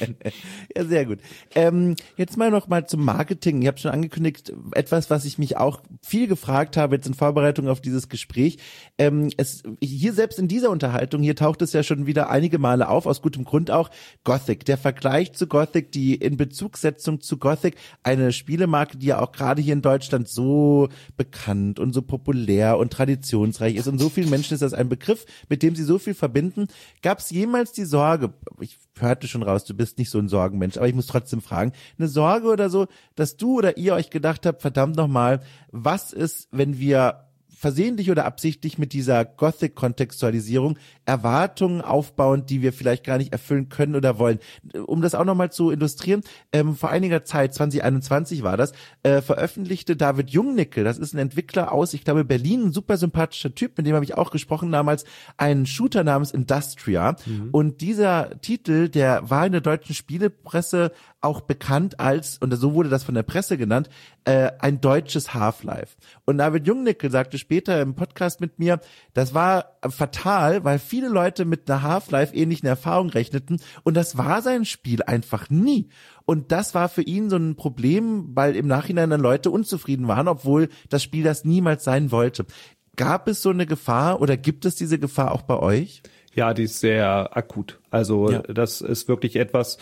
Ja, sehr gut. Ähm, jetzt mal noch mal zum Marketing. Ich habe schon angekündigt, etwas, was ich mich auch viel gefragt habe jetzt in Vorbereitung auf dieses Gespräch. Ähm, es hier selbst in dieser Unterhaltung, hier taucht es ja schon wieder einige Male auf, aus gutem Grund auch, Gothic. Der Vergleich zu Gothic, die Inbezugssetzung zu Gothic, eine Spielemarke, die ja auch gerade hier in Deutschland so bekannt und so populär und traditionsreich ist. Und so vielen Menschen ist das ein Begriff, mit dem sie so viel verbinden. Gab es jemals die Sorge, ich hörte schon raus, du bist nicht so ein Sorgenmensch, aber ich muss trotzdem fragen, eine Sorge oder so, dass du oder ihr euch gedacht habt, verdammt nochmal, was ist, wenn wir versehentlich oder absichtlich mit dieser Gothic-Kontextualisierung Erwartungen aufbauen, die wir vielleicht gar nicht erfüllen können oder wollen. Um das auch nochmal zu illustrieren, ähm, vor einiger Zeit, zwanzig einundzwanzig war das, äh, veröffentlichte David Jungnickel, das ist ein Entwickler aus, ich glaube, Berlin, ein super sympathischer Typ, mit dem habe ich auch gesprochen damals, einen Shooter namens Industria. Mhm. Und dieser Titel, der war in der deutschen Spielepresse auch bekannt als, und so wurde das von der Presse genannt, äh, ein deutsches Half-Life. Und David Jungnickel sagte später im Podcast mit mir, das war fatal, weil viele Leute mit einer Half-Life-ähnlichen Erfahrung rechneten und das war sein Spiel einfach nie. Und das war für ihn so ein Problem, weil im Nachhinein dann Leute unzufrieden waren, obwohl das Spiel das niemals sein wollte. Gab es so eine Gefahr oder gibt es diese Gefahr auch bei euch? Ja, die ist sehr akut. Also ja. das ist wirklich etwas,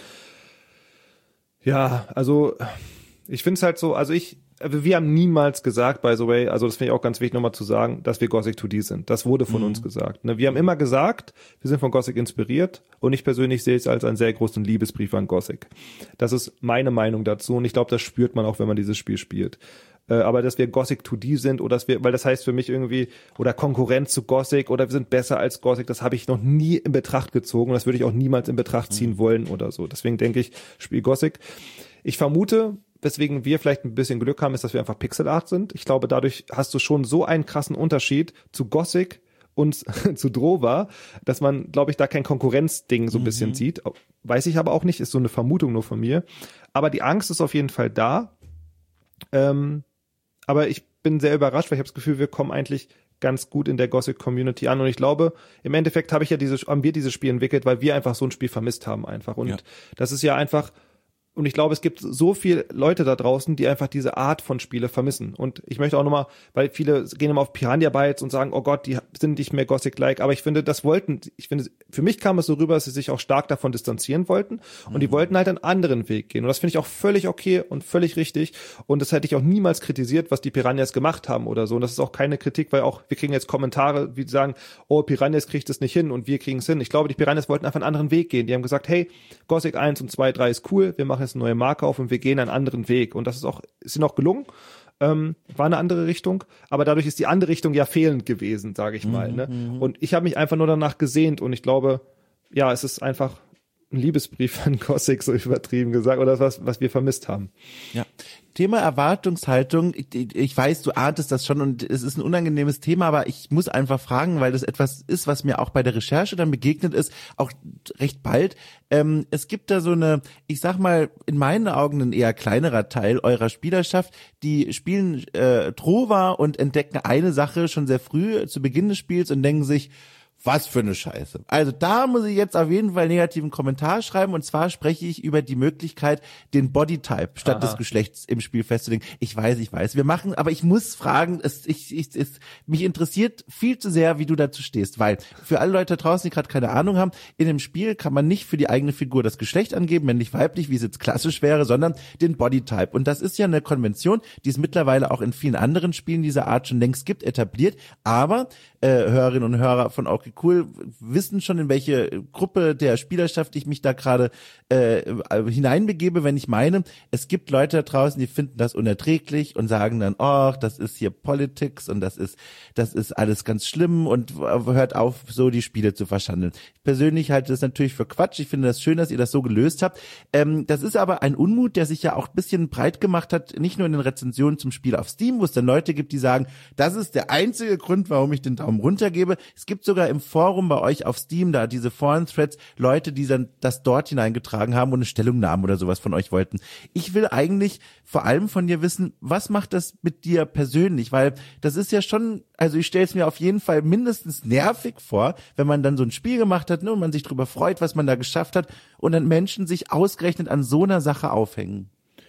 ja, also ich finde es halt so, also ich, wir haben niemals gesagt, by the way, also das finde ich auch ganz wichtig nochmal zu sagen, dass wir Gothic zwei D sind. Das wurde von mhm. uns gesagt. Ne? Wir haben immer gesagt, wir sind von Gothic inspiriert und ich persönlich sehe es als einen sehr großen Liebesbrief an Gothic. Das ist meine Meinung dazu und ich glaube, das spürt man auch, wenn man dieses Spiel spielt. Äh, aber dass wir Gothic zwei D sind oder dass wir, weil das heißt für mich irgendwie, oder Konkurrenz zu Gothic oder wir sind besser als Gothic, das habe ich noch nie in Betracht gezogen und das würde ich auch niemals in Betracht ziehen mhm. wollen oder so. Deswegen denke ich, Spiel Gothic. Ich vermute, weswegen wir vielleicht ein bisschen Glück haben, ist, dass wir einfach Pixel Art sind. Ich glaube, dadurch hast du schon so einen krassen Unterschied zu Gothic und zu Drova, dass man, glaube ich, da kein Konkurrenzding so ein bisschen mhm. sieht. Weiß ich aber auch nicht, ist so eine Vermutung nur von mir. Aber die Angst ist auf jeden Fall da. Ähm, aber ich bin sehr überrascht, weil ich habe das Gefühl, wir kommen eigentlich ganz gut in der Gothic-Community an. Und ich glaube, im Endeffekt habe ich ja diese, haben wir dieses Spiel entwickelt, weil wir einfach so ein Spiel vermisst haben einfach. Und ja. das ist ja einfach. Und ich glaube, es gibt so viele Leute da draußen, die einfach diese Art von Spiele vermissen. Und ich möchte auch nochmal, weil viele gehen immer auf Piranha Bytes und sagen, oh Gott, die sind nicht mehr Gothic-like. Aber ich finde, das wollten, ich finde, für mich kam es so rüber, dass sie sich auch stark davon distanzieren wollten. Und mhm. die wollten halt einen anderen Weg gehen. Und das finde ich auch völlig okay und völlig richtig. Und das hätte ich auch niemals kritisiert, was die Piranhas gemacht haben oder so. Und das ist auch keine Kritik, weil auch, wir kriegen jetzt Kommentare, wie sagen, oh, Piranhas kriegt es nicht hin und wir kriegen es hin. Ich glaube, die Piranhas wollten einfach einen anderen Weg gehen. Die haben gesagt, hey, Gothic eins und zwei, drei ist cool, wir machen jetzt eine neue Marke auf und wir gehen einen anderen Weg. Und das ist auch, ist ihnen auch gelungen. Ähm, war eine andere Richtung, aber dadurch ist die andere Richtung ja fehlend gewesen, sage ich mal. Mhm, ne? Und ich habe mich einfach nur danach gesehnt und ich glaube, ja, es ist einfach ein Liebesbrief an Gothic, so übertrieben gesagt, oder was, was wir vermisst haben. Ja. Thema Erwartungshaltung. Ich, ich weiß, du ahntest das schon und es ist ein unangenehmes Thema, aber ich muss einfach fragen, weil das etwas ist, was mir auch bei der Recherche dann begegnet ist, auch recht bald. Ähm, es gibt da so eine, ich sag mal, in meinen Augen ein eher kleinerer Teil eurer Spielerschaft, die spielen äh, Trova und entdecken eine Sache schon sehr früh zu Beginn des Spiels und denken sich, was für eine Scheiße. Also da muss ich jetzt auf jeden Fall einen negativen Kommentar schreiben und zwar spreche ich über die Möglichkeit, den Bodytype statt Aha. des Geschlechts im Spiel festzulegen. Ich weiß, ich weiß, wir machen, aber ich muss fragen, es, ich, ich, es, mich interessiert viel zu sehr, wie du dazu stehst, weil für alle Leute da draußen, die gerade keine Ahnung haben, in dem Spiel kann man nicht für die eigene Figur das Geschlecht angeben, männlich, weiblich, wie es jetzt klassisch wäre, sondern den Bodytype. Und das ist ja eine Konvention, die es mittlerweile auch in vielen anderen Spielen dieser Art schon längst gibt, etabliert, aber äh, Hörerinnen und Hörer von okay cool wissen schon, in welche Gruppe der Spielerschaft ich mich da gerade äh, hineinbegebe, wenn ich meine, es gibt Leute da draußen, die finden das unerträglich und sagen dann, oh, das ist hier Politics und das ist das ist alles ganz schlimm und hört auf, so die Spiele zu verschandeln. Ich persönlich halte das natürlich für Quatsch. Ich finde das schön, dass ihr das so gelöst habt. Ähm, das ist aber ein Unmut, der sich ja auch ein bisschen breit gemacht hat, nicht nur in den Rezensionen zum Spiel auf Steam, wo es dann Leute gibt, die sagen, das ist der einzige Grund, warum ich den Daumen runter gebe. Es gibt sogar im Forum bei euch auf Steam, da diese Foren-Threads, Leute, die dann das dort hineingetragen haben und eine Stellungnahme oder sowas von euch wollten. Ich will eigentlich vor allem von dir wissen, was macht das mit dir persönlich? Weil das ist ja schon, also ich stelle es mir auf jeden Fall mindestens nervig vor, wenn man dann so ein Spiel gemacht hat, ne, und man sich darüber freut, was man da geschafft hat und dann Menschen sich ausgerechnet an so einer Sache aufhängen.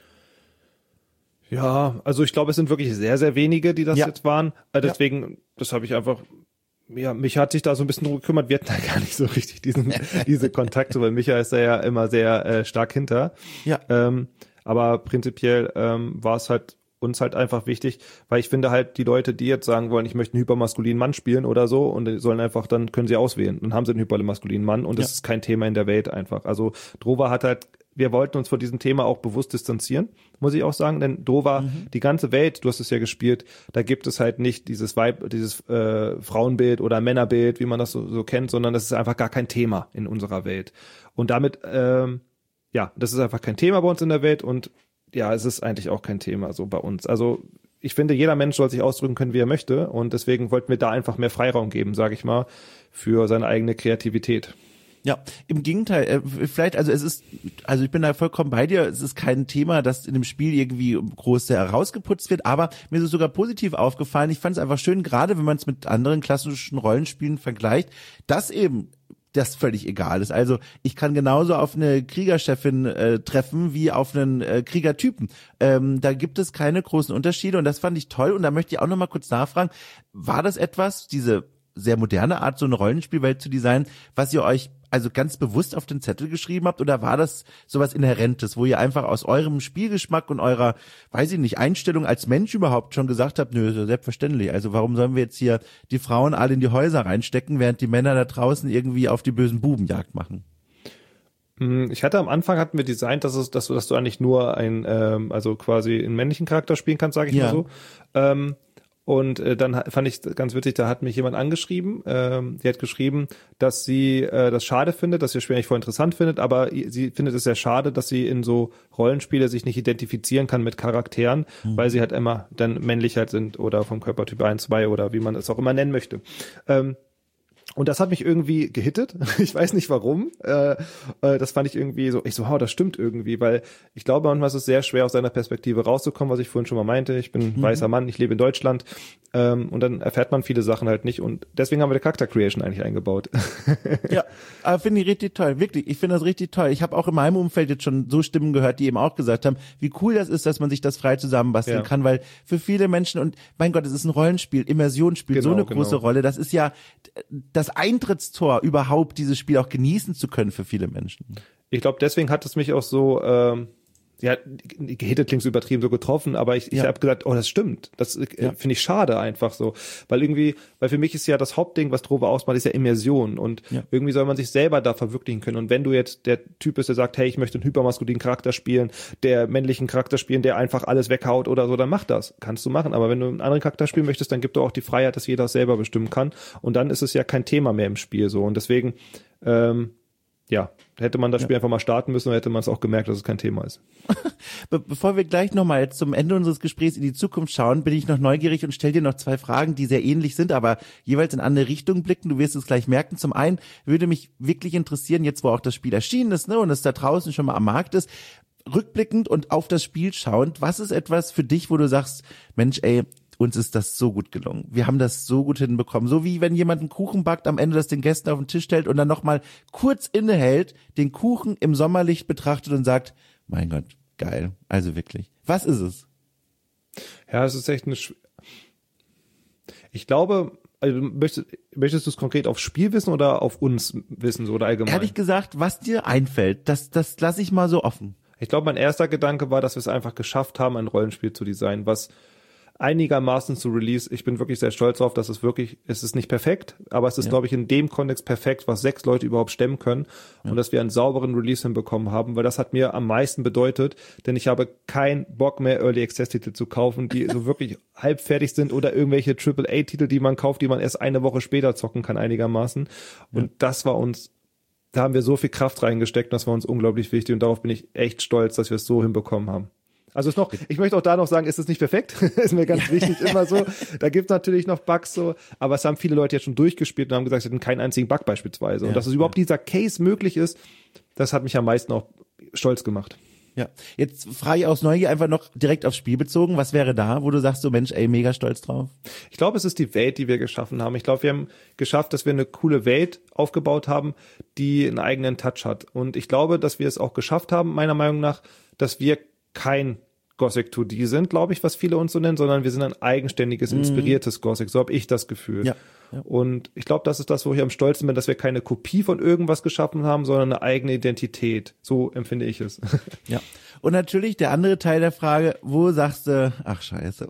Ja, also ich glaube, es sind wirklich sehr, sehr wenige, die das ja. jetzt waren. Äh, deswegen, ja. das habe ich einfach... Ja, mich hat sich da so ein bisschen drum gekümmert. Wir hatten da gar nicht so richtig diesen diese Kontakte, weil Micha ist da ja immer sehr äh, stark hinter. Ja. Ähm, aber prinzipiell ähm, war es halt uns halt einfach wichtig, weil ich finde halt, die Leute, die jetzt sagen wollen, ich möchte einen hypermaskulinen Mann spielen oder so und die sollen einfach, dann können sie auswählen. Dann haben sie einen hypermaskulinen Mann und das ja. ist kein Thema in der Welt einfach. Also Drova hat halt, wir wollten uns von diesem Thema auch bewusst distanzieren, muss ich auch sagen, denn Drova, mhm. die ganze Welt, du hast es ja gespielt, da gibt es halt nicht dieses Weib, dieses äh, Frauenbild oder Männerbild, wie man das so, so kennt, sondern das ist einfach gar kein Thema in unserer Welt. Und damit, ähm, ja, das ist einfach kein Thema bei uns in der Welt und ja, es ist eigentlich auch kein Thema so bei uns. Also ich finde, jeder Mensch soll sich ausdrücken können, wie er möchte und deswegen wollten wir da einfach mehr Freiraum geben, sage ich mal, für seine eigene Kreativität. Ja, im Gegenteil, äh, vielleicht, also es ist, also ich bin da vollkommen bei dir, es ist kein Thema, das in dem Spiel irgendwie groß herausgeputzt wird, aber mir ist es sogar positiv aufgefallen, ich fand es einfach schön, gerade wenn man es mit anderen klassischen Rollenspielen vergleicht, dass eben das völlig egal ist. Also ich kann genauso auf eine Kriegerchefin äh, treffen wie auf einen äh, Kriegertypen. Ähm, da gibt es keine großen Unterschiede und das fand ich toll und da möchte ich auch nochmal kurz nachfragen, war das etwas, diese sehr moderne Art, so eine Rollenspielwelt zu designen, was ihr euch also ganz bewusst auf den Zettel geschrieben habt oder war das sowas Inhärentes, wo ihr einfach aus eurem Spielgeschmack und eurer, weiß ich nicht, Einstellung als Mensch überhaupt schon gesagt habt, nö, ist ja selbstverständlich, also warum sollen wir jetzt hier die Frauen alle in die Häuser reinstecken, während die Männer da draußen irgendwie auf die bösen Buben Jagd machen? Ich hatte am Anfang hatten wir designt, dass es, dass du, dass du eigentlich nur ein, ähm, also quasi einen männlichen Charakter spielen kannst, sage ich ja. mal so. Ähm, Und äh, dann fand ich ganz witzig, da hat mich jemand angeschrieben, ähm, die hat geschrieben, dass sie äh, das schade findet, dass sie das Spiel eigentlich voll interessant findet, aber sie findet es sehr schade, dass sie in so Rollenspiele sich nicht identifizieren kann mit Charakteren, mhm. weil sie halt immer dann männlich halt sind oder vom Körpertyp eins, zwei oder wie man es auch immer nennen möchte. Ähm, Und das hat mich irgendwie gehittet. Ich weiß nicht warum. Äh, äh, das fand ich irgendwie so, ich so, wow, das stimmt irgendwie, weil ich glaube, manchmal ist es sehr schwer, aus seiner Perspektive rauszukommen, was ich vorhin schon mal meinte. Ich bin ein mhm. weißer Mann, ich lebe in Deutschland. Ähm, und dann erfährt man viele Sachen halt nicht. Und deswegen haben wir die Character Creation eigentlich eingebaut. Ja, aber finde ich richtig toll. Wirklich, ich finde das richtig toll. Ich habe auch in meinem Umfeld jetzt schon so Stimmen gehört, die eben auch gesagt haben, wie cool das ist, dass man sich das frei zusammenbasteln ja. kann, weil für viele Menschen, und mein Gott, es ist ein Rollenspiel, Immersion spielt genau, so eine genau. große Rolle. Das ist ja das Eintrittstor überhaupt, dieses Spiel auch genießen zu können für viele Menschen. Ich glaube, deswegen hat es mich auch so, ähm, ja, gehittet klingt so übertrieben, so getroffen, aber ich, ich ja. habe gesagt, oh, das stimmt. Das äh, ja. finde ich schade einfach so. Weil irgendwie, weil für mich ist ja das Hauptding, was Drova ausmacht, ist ja Immersion. Und ja. irgendwie soll man sich selber da verwirklichen können. Und wenn du jetzt der Typ bist, der sagt, hey, ich möchte einen hypermaskulinen Charakter spielen, der männlichen Charakter spielen, der einfach alles weghaut oder so, dann mach das. Kannst du machen. Aber wenn du einen anderen Charakter spielen möchtest, dann gibt du auch die Freiheit, dass jeder das selber bestimmen kann. Und dann ist es ja kein Thema mehr im Spiel so. Und deswegen, ähm, ja, hätte man das Spiel ja. einfach mal starten müssen, dann hätte man es auch gemerkt, dass es kein Thema ist. Be- bevor wir gleich nochmal jetzt zum Ende unseres Gesprächs in die Zukunft schauen, bin ich noch neugierig und stelle dir noch zwei Fragen, die sehr ähnlich sind, aber jeweils in andere Richtungen blicken. Du wirst es gleich merken. Zum einen würde mich wirklich interessieren, jetzt wo auch das Spiel erschienen ist, ne, und es da draußen schon mal am Markt ist, rückblickend und auf das Spiel schauend, was ist etwas für dich, wo du sagst, Mensch, ey, uns ist das so gut gelungen. Wir haben das so gut hinbekommen. So wie wenn jemand einen Kuchen backt, am Ende das den Gästen auf den Tisch stellt und dann nochmal kurz innehält, den Kuchen im Sommerlicht betrachtet und sagt, mein Gott, geil. Also wirklich. Was ist es? Ja, es ist echt eine Sch- Ich glaube, also möchtest, möchtest du es konkret aufs Spiel wissen oder auf uns wissen, so oder allgemein? Ehrlich gesagt, was dir einfällt, das, das lasse ich mal so offen. Ich glaube, mein erster Gedanke war, dass wir es einfach geschafft haben, ein Rollenspiel zu designen, was einigermaßen zu Release. Ich bin wirklich sehr stolz darauf, dass es wirklich, es ist nicht perfekt, aber es ist, ja. glaube ich, in dem Kontext perfekt, was sechs Leute überhaupt stemmen können ja. und dass wir einen sauberen Release hinbekommen haben, weil das hat mir am meisten bedeutet, denn ich habe keinen Bock mehr, Early Access Titel zu kaufen, die so wirklich halbfertig sind oder irgendwelche Triple A Titel, die man kauft, die man erst eine Woche später zocken kann einigermaßen. Und ja. das war uns, da haben wir so viel Kraft reingesteckt, das war uns unglaublich wichtig und darauf bin ich echt stolz, dass wir es so hinbekommen haben. Also ist noch, ich möchte auch da noch sagen, ist es nicht perfekt, ist mir ganz wichtig, immer so. Da gibt es natürlich noch Bugs so, aber es haben viele Leute jetzt schon durchgespielt und haben gesagt, sie hatten keinen einzigen Bug beispielsweise. Und ja, dass es überhaupt ja. dieser Case möglich ist, das hat mich am meisten auch stolz gemacht. Ja, jetzt frage ich aus Neugier einfach noch direkt aufs Spiel bezogen. Was wäre da, wo du sagst, so Mensch, ey, mega stolz drauf? Ich glaube, es ist die Welt, die wir geschaffen haben. Ich glaube, wir haben geschafft, dass wir eine coole Welt aufgebaut haben, die einen eigenen Touch hat. Und ich glaube, dass wir es auch geschafft haben, meiner Meinung nach, dass wir kein Gothic zwei D sind, glaube ich, was viele uns so nennen, sondern wir sind ein eigenständiges, inspiriertes Gothic. So habe ich das Gefühl. Ja, ja. Und ich glaube, das ist das, wo ich am stolzen bin, dass wir keine Kopie von irgendwas geschaffen haben, sondern eine eigene Identität. So empfinde ich es. Ja. Und natürlich der andere Teil der Frage, wo sagst du, ach scheiße.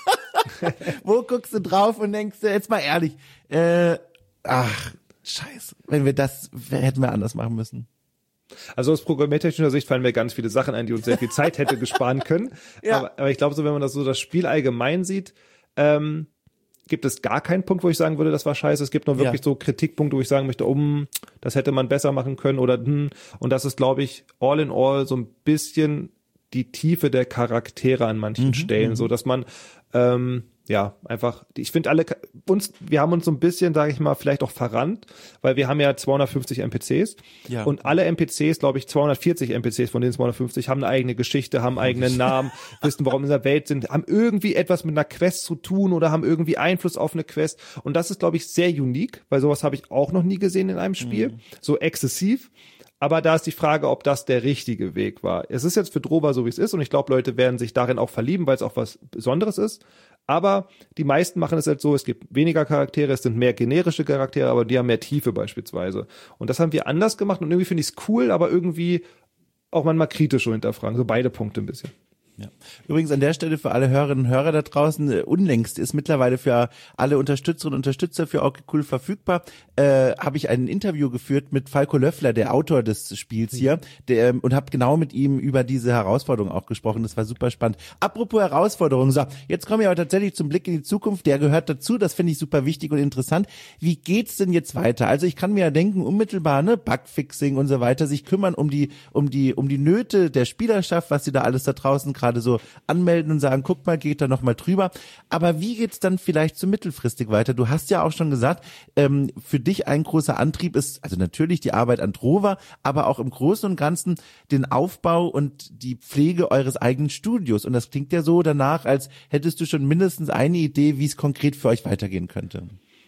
Wo guckst du drauf und denkst du, jetzt mal ehrlich, äh, ach scheiße, wenn wir das, hätten wir anders machen müssen. Also aus programmiertechnischer Sicht fallen mir ganz viele Sachen ein, die uns sehr viel Zeit hätte gesparen können. Ja. Aber, aber ich glaube, so wenn man das so das Spiel allgemein sieht, ähm, gibt es gar keinen Punkt, wo ich sagen würde, das war scheiße. Es gibt nur wirklich ja. so Kritikpunkte, wo ich sagen möchte, um, das hätte man besser machen können oder hm. Und das ist, glaube ich, all in all so ein bisschen die Tiefe der Charaktere an manchen mhm, Stellen, mhm. so dass man ähm, ja, einfach, ich finde alle, uns, wir haben uns so ein bisschen, sage ich mal, vielleicht auch verrannt, weil wir haben ja zweihundertfünfzig N P Cs ja. und alle N P Cs, glaube ich, zweihundertvierzig N P Cs von den zweihundertfünfzig haben eine eigene Geschichte, haben eigenen Namen, wissen, warum in der Welt sind, haben irgendwie etwas mit einer Quest zu tun oder haben irgendwie Einfluss auf eine Quest und das ist, glaube ich, sehr unique, weil sowas habe ich auch noch nie gesehen in einem Spiel, mhm. so exzessiv. Aber da ist die Frage, ob das der richtige Weg war. Es ist jetzt für Drover so, wie es ist und ich glaube, Leute werden sich darin auch verlieben, weil es auch was Besonderes ist. Aber die meisten machen es halt so, es gibt weniger Charaktere, es sind mehr generische Charaktere, aber die haben mehr Tiefe beispielsweise. Und das haben wir anders gemacht und irgendwie finde ich es cool, aber irgendwie auch manchmal kritisch so hinterfragen. So beide Punkte ein bisschen. Ja. Übrigens an der Stelle für alle Hörerinnen und Hörer da draußen, äh, unlängst ist mittlerweile für alle Unterstützerinnen und Unterstützer für okay cool verfügbar, äh, habe ich ein Interview geführt mit Falco Löffler, der Autor des Spiels hier, der, ähm, und habe genau mit ihm über diese Herausforderung auch gesprochen. Das war super spannend. Apropos Herausforderungen, so, jetzt kommen wir aber tatsächlich zum Blick in die Zukunft, der gehört dazu, das finde ich super wichtig und interessant. Wie geht's denn jetzt weiter? Also ich kann mir ja denken, unmittelbar, ne, Bugfixing und so weiter, sich kümmern um die, um die, um die Nöte der Spielerschaft, was sie da alles da draußen gerade so anmelden und sagen, guck mal, geht da noch mal drüber. Aber wie geht's dann vielleicht so mittelfristig weiter? Du hast ja auch schon gesagt, ähm, für dich ein großer Antrieb ist, also natürlich die Arbeit an Drover, aber auch im Großen und Ganzen den Aufbau und die Pflege eures eigenen Studios. Und das klingt ja so danach, als hättest du schon mindestens eine Idee, wie es konkret für euch weitergehen könnte.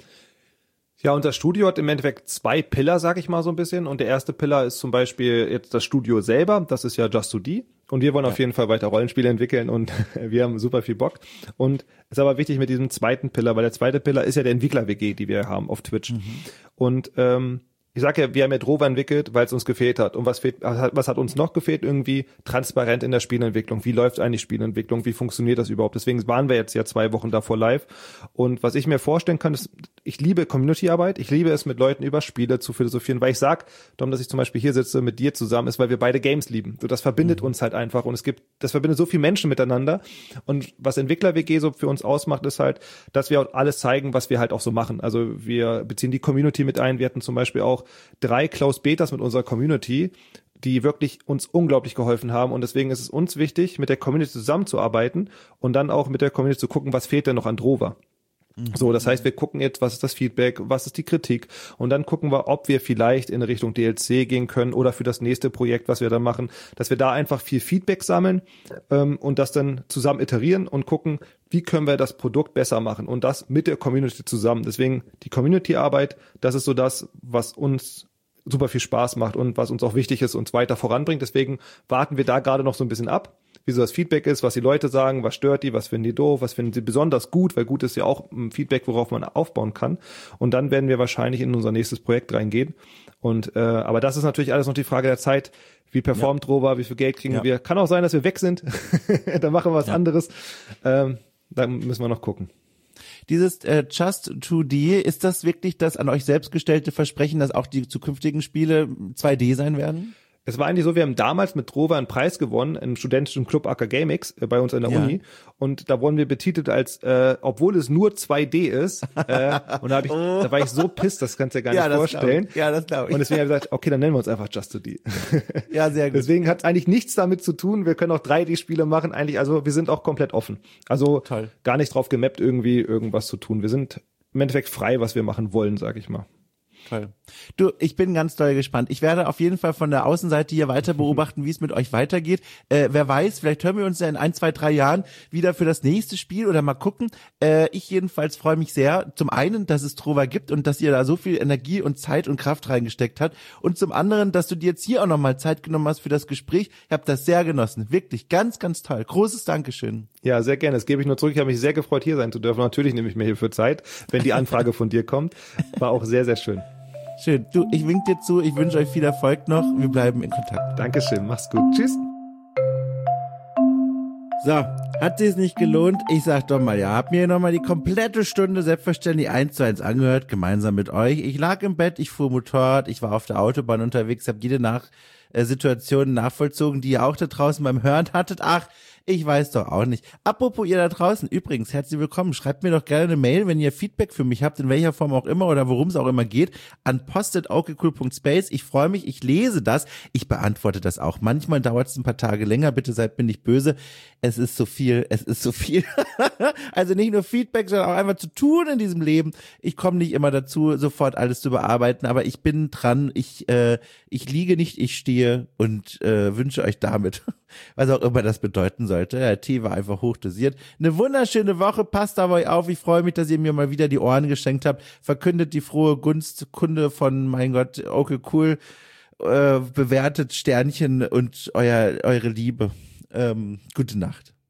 Ja, und das Studio hat im Endeffekt zwei Pillar, sag ich mal so ein bisschen. Und der erste Pillar ist zum Beispiel jetzt das Studio selber. Das ist ja Just two D. Und wir wollen ja. auf jeden Fall weiter Rollenspiele entwickeln und wir haben super viel Bock. Und ist aber wichtig mit diesem zweiten Pillar, weil der zweite Pillar ist ja der Entwickler-W G, die wir haben auf Twitch. Mhm. Und ähm, ich sag ja, wir haben ja Drover entwickelt, weil es uns gefehlt hat. Und was fehlt, was hat uns noch gefehlt? Irgendwie transparent in der Spielentwicklung. Wie läuft eigentlich Spielentwicklung? Wie funktioniert das überhaupt? Deswegen waren wir jetzt ja zwei Wochen davor live. Und was ich mir vorstellen kann, ist, ich liebe Community-Arbeit. Ich liebe es, mit Leuten über Spiele zu philosophieren, weil ich sag, darum, dass ich zum Beispiel hier sitze mit dir zusammen, ist, weil wir beide Games lieben. So, das verbindet mhm. uns halt einfach. Und es gibt, das verbindet so viele Menschen miteinander. Und was Entwickler-W G so für uns ausmacht, ist halt, dass wir auch alles zeigen, was wir halt auch so machen. Also wir beziehen die Community mit ein. Wir hatten zum Beispiel auch auch drei Klaus Beters mit unserer Community, die wirklich uns unglaublich geholfen haben. Und deswegen ist es uns wichtig, mit der Community zusammenzuarbeiten und dann auch mit der Community zu gucken, was fehlt denn noch an Drover. So, das heißt, wir gucken jetzt, was ist das Feedback, was ist die Kritik und dann gucken wir, ob wir vielleicht in Richtung D L C gehen können oder für das nächste Projekt, was wir da machen, dass wir da einfach viel Feedback sammeln ähm, und das dann zusammen iterieren und gucken, wie können wir das Produkt besser machen und das mit der Community zusammen. Deswegen die Community-Arbeit, das ist so das, was uns super viel Spaß macht und was uns auch wichtig ist, uns weiter voranbringt. Deswegen warten wir da gerade noch so ein bisschen ab, wie so das Feedback ist, was die Leute sagen, was stört die, was finden die doof, was finden sie besonders gut, weil gut ist ja auch ein Feedback, worauf man aufbauen kann. Und dann werden wir wahrscheinlich in unser nächstes Projekt reingehen. Und äh, aber das ist natürlich alles noch die Frage der Zeit. Wie performt ja. Rover, wie viel Geld kriegen ja. wir? Kann auch sein, dass wir weg sind. Dann machen wir was ja. anderes. Ähm, dann müssen wir noch gucken. Dieses äh, Just two D, ist das wirklich das an euch selbst gestellte Versprechen, dass auch die zukünftigen Spiele zwei D sein werden? Es war eigentlich so, wir haben damals mit Drover einen Preis gewonnen im studentischen Club Academics äh, bei uns an der ja. Uni und da wurden wir betitelt als, äh, obwohl es nur zwei D ist äh, und da, hab ich, oh. da war ich so pisst, das kannst du dir gar ja, nicht vorstellen. Ja, das glaube ich. Und deswegen habe ich gesagt, okay, dann nennen wir uns einfach Just two D. Ja, sehr gut. Deswegen hat es eigentlich nichts damit zu tun, wir können auch drei D-Spiele machen, eigentlich, also wir sind auch komplett offen. Also Toll. Gar nicht drauf gemappt, irgendwie irgendwas zu tun. Wir sind im Endeffekt frei, was wir machen wollen, sag ich mal. Toll. Du, ich bin ganz doll gespannt. Ich werde auf jeden Fall von der Außenseite hier weiter beobachten, wie es mit euch weitergeht. Äh, wer weiß, vielleicht hören wir uns ja in ein, zwei, drei Jahren wieder für das nächste Spiel oder mal gucken. Äh, ich jedenfalls freue mich sehr. Zum einen, dass es Trover gibt und dass ihr da so viel Energie und Zeit und Kraft reingesteckt habt. Und zum anderen, dass du dir jetzt hier auch nochmal Zeit genommen hast für das Gespräch. Ich habe das sehr genossen. Wirklich ganz, ganz toll. Großes Dankeschön. Ja, sehr gerne. Das gebe ich nur zurück. Ich habe mich sehr gefreut, hier sein zu dürfen. Natürlich nehme ich mir hierfür Zeit, wenn die Anfrage von dir kommt. War auch sehr, sehr schön. Schön. Du, ich wink dir zu. Ich wünsche euch viel Erfolg noch. Wir bleiben in Kontakt. Dankeschön. Mach's gut. Tschüss. So, hat sich's nicht gelohnt? Ich sag doch mal, ja, hab mir nochmal die komplette Stunde selbstverständlich eins zu eins angehört, gemeinsam mit euch. Ich lag im Bett, ich fuhr Motorrad, ich war auf der Autobahn unterwegs, hab jede nach äh, Situation nachvollzogen, die ihr auch da draußen beim Hören hattet. Ach, ich weiß doch auch nicht. Apropos ihr da draußen, übrigens, herzlich willkommen. Schreibt mir doch gerne eine Mail, wenn ihr Feedback für mich habt, in welcher Form auch immer oder worum es auch immer geht, an post at okecool punkt space. Ich freue mich, ich lese das, ich beantworte das auch. Manchmal dauert es ein paar Tage länger, bitte seid mir nicht böse. Es ist so viel, es ist so viel. Also nicht nur Feedback, sondern auch einfach zu tun in diesem Leben. Ich komme nicht immer dazu, sofort alles zu bearbeiten, aber ich bin dran. Ich, äh, ich liege nicht, ich stehe und äh, wünsche euch damit, was auch immer das bedeuten soll. Sollte. Der Tee war einfach hochdosiert. Eine wunderschöne Woche. Passt auf euch auf. Ich freue mich, dass ihr mir mal wieder die Ohren geschenkt habt. Verkündet die frohe Gunstkunde von, mein Gott, okay, cool. Äh, bewertet Sternchen und euer, eure Liebe. Ähm, gute Nacht.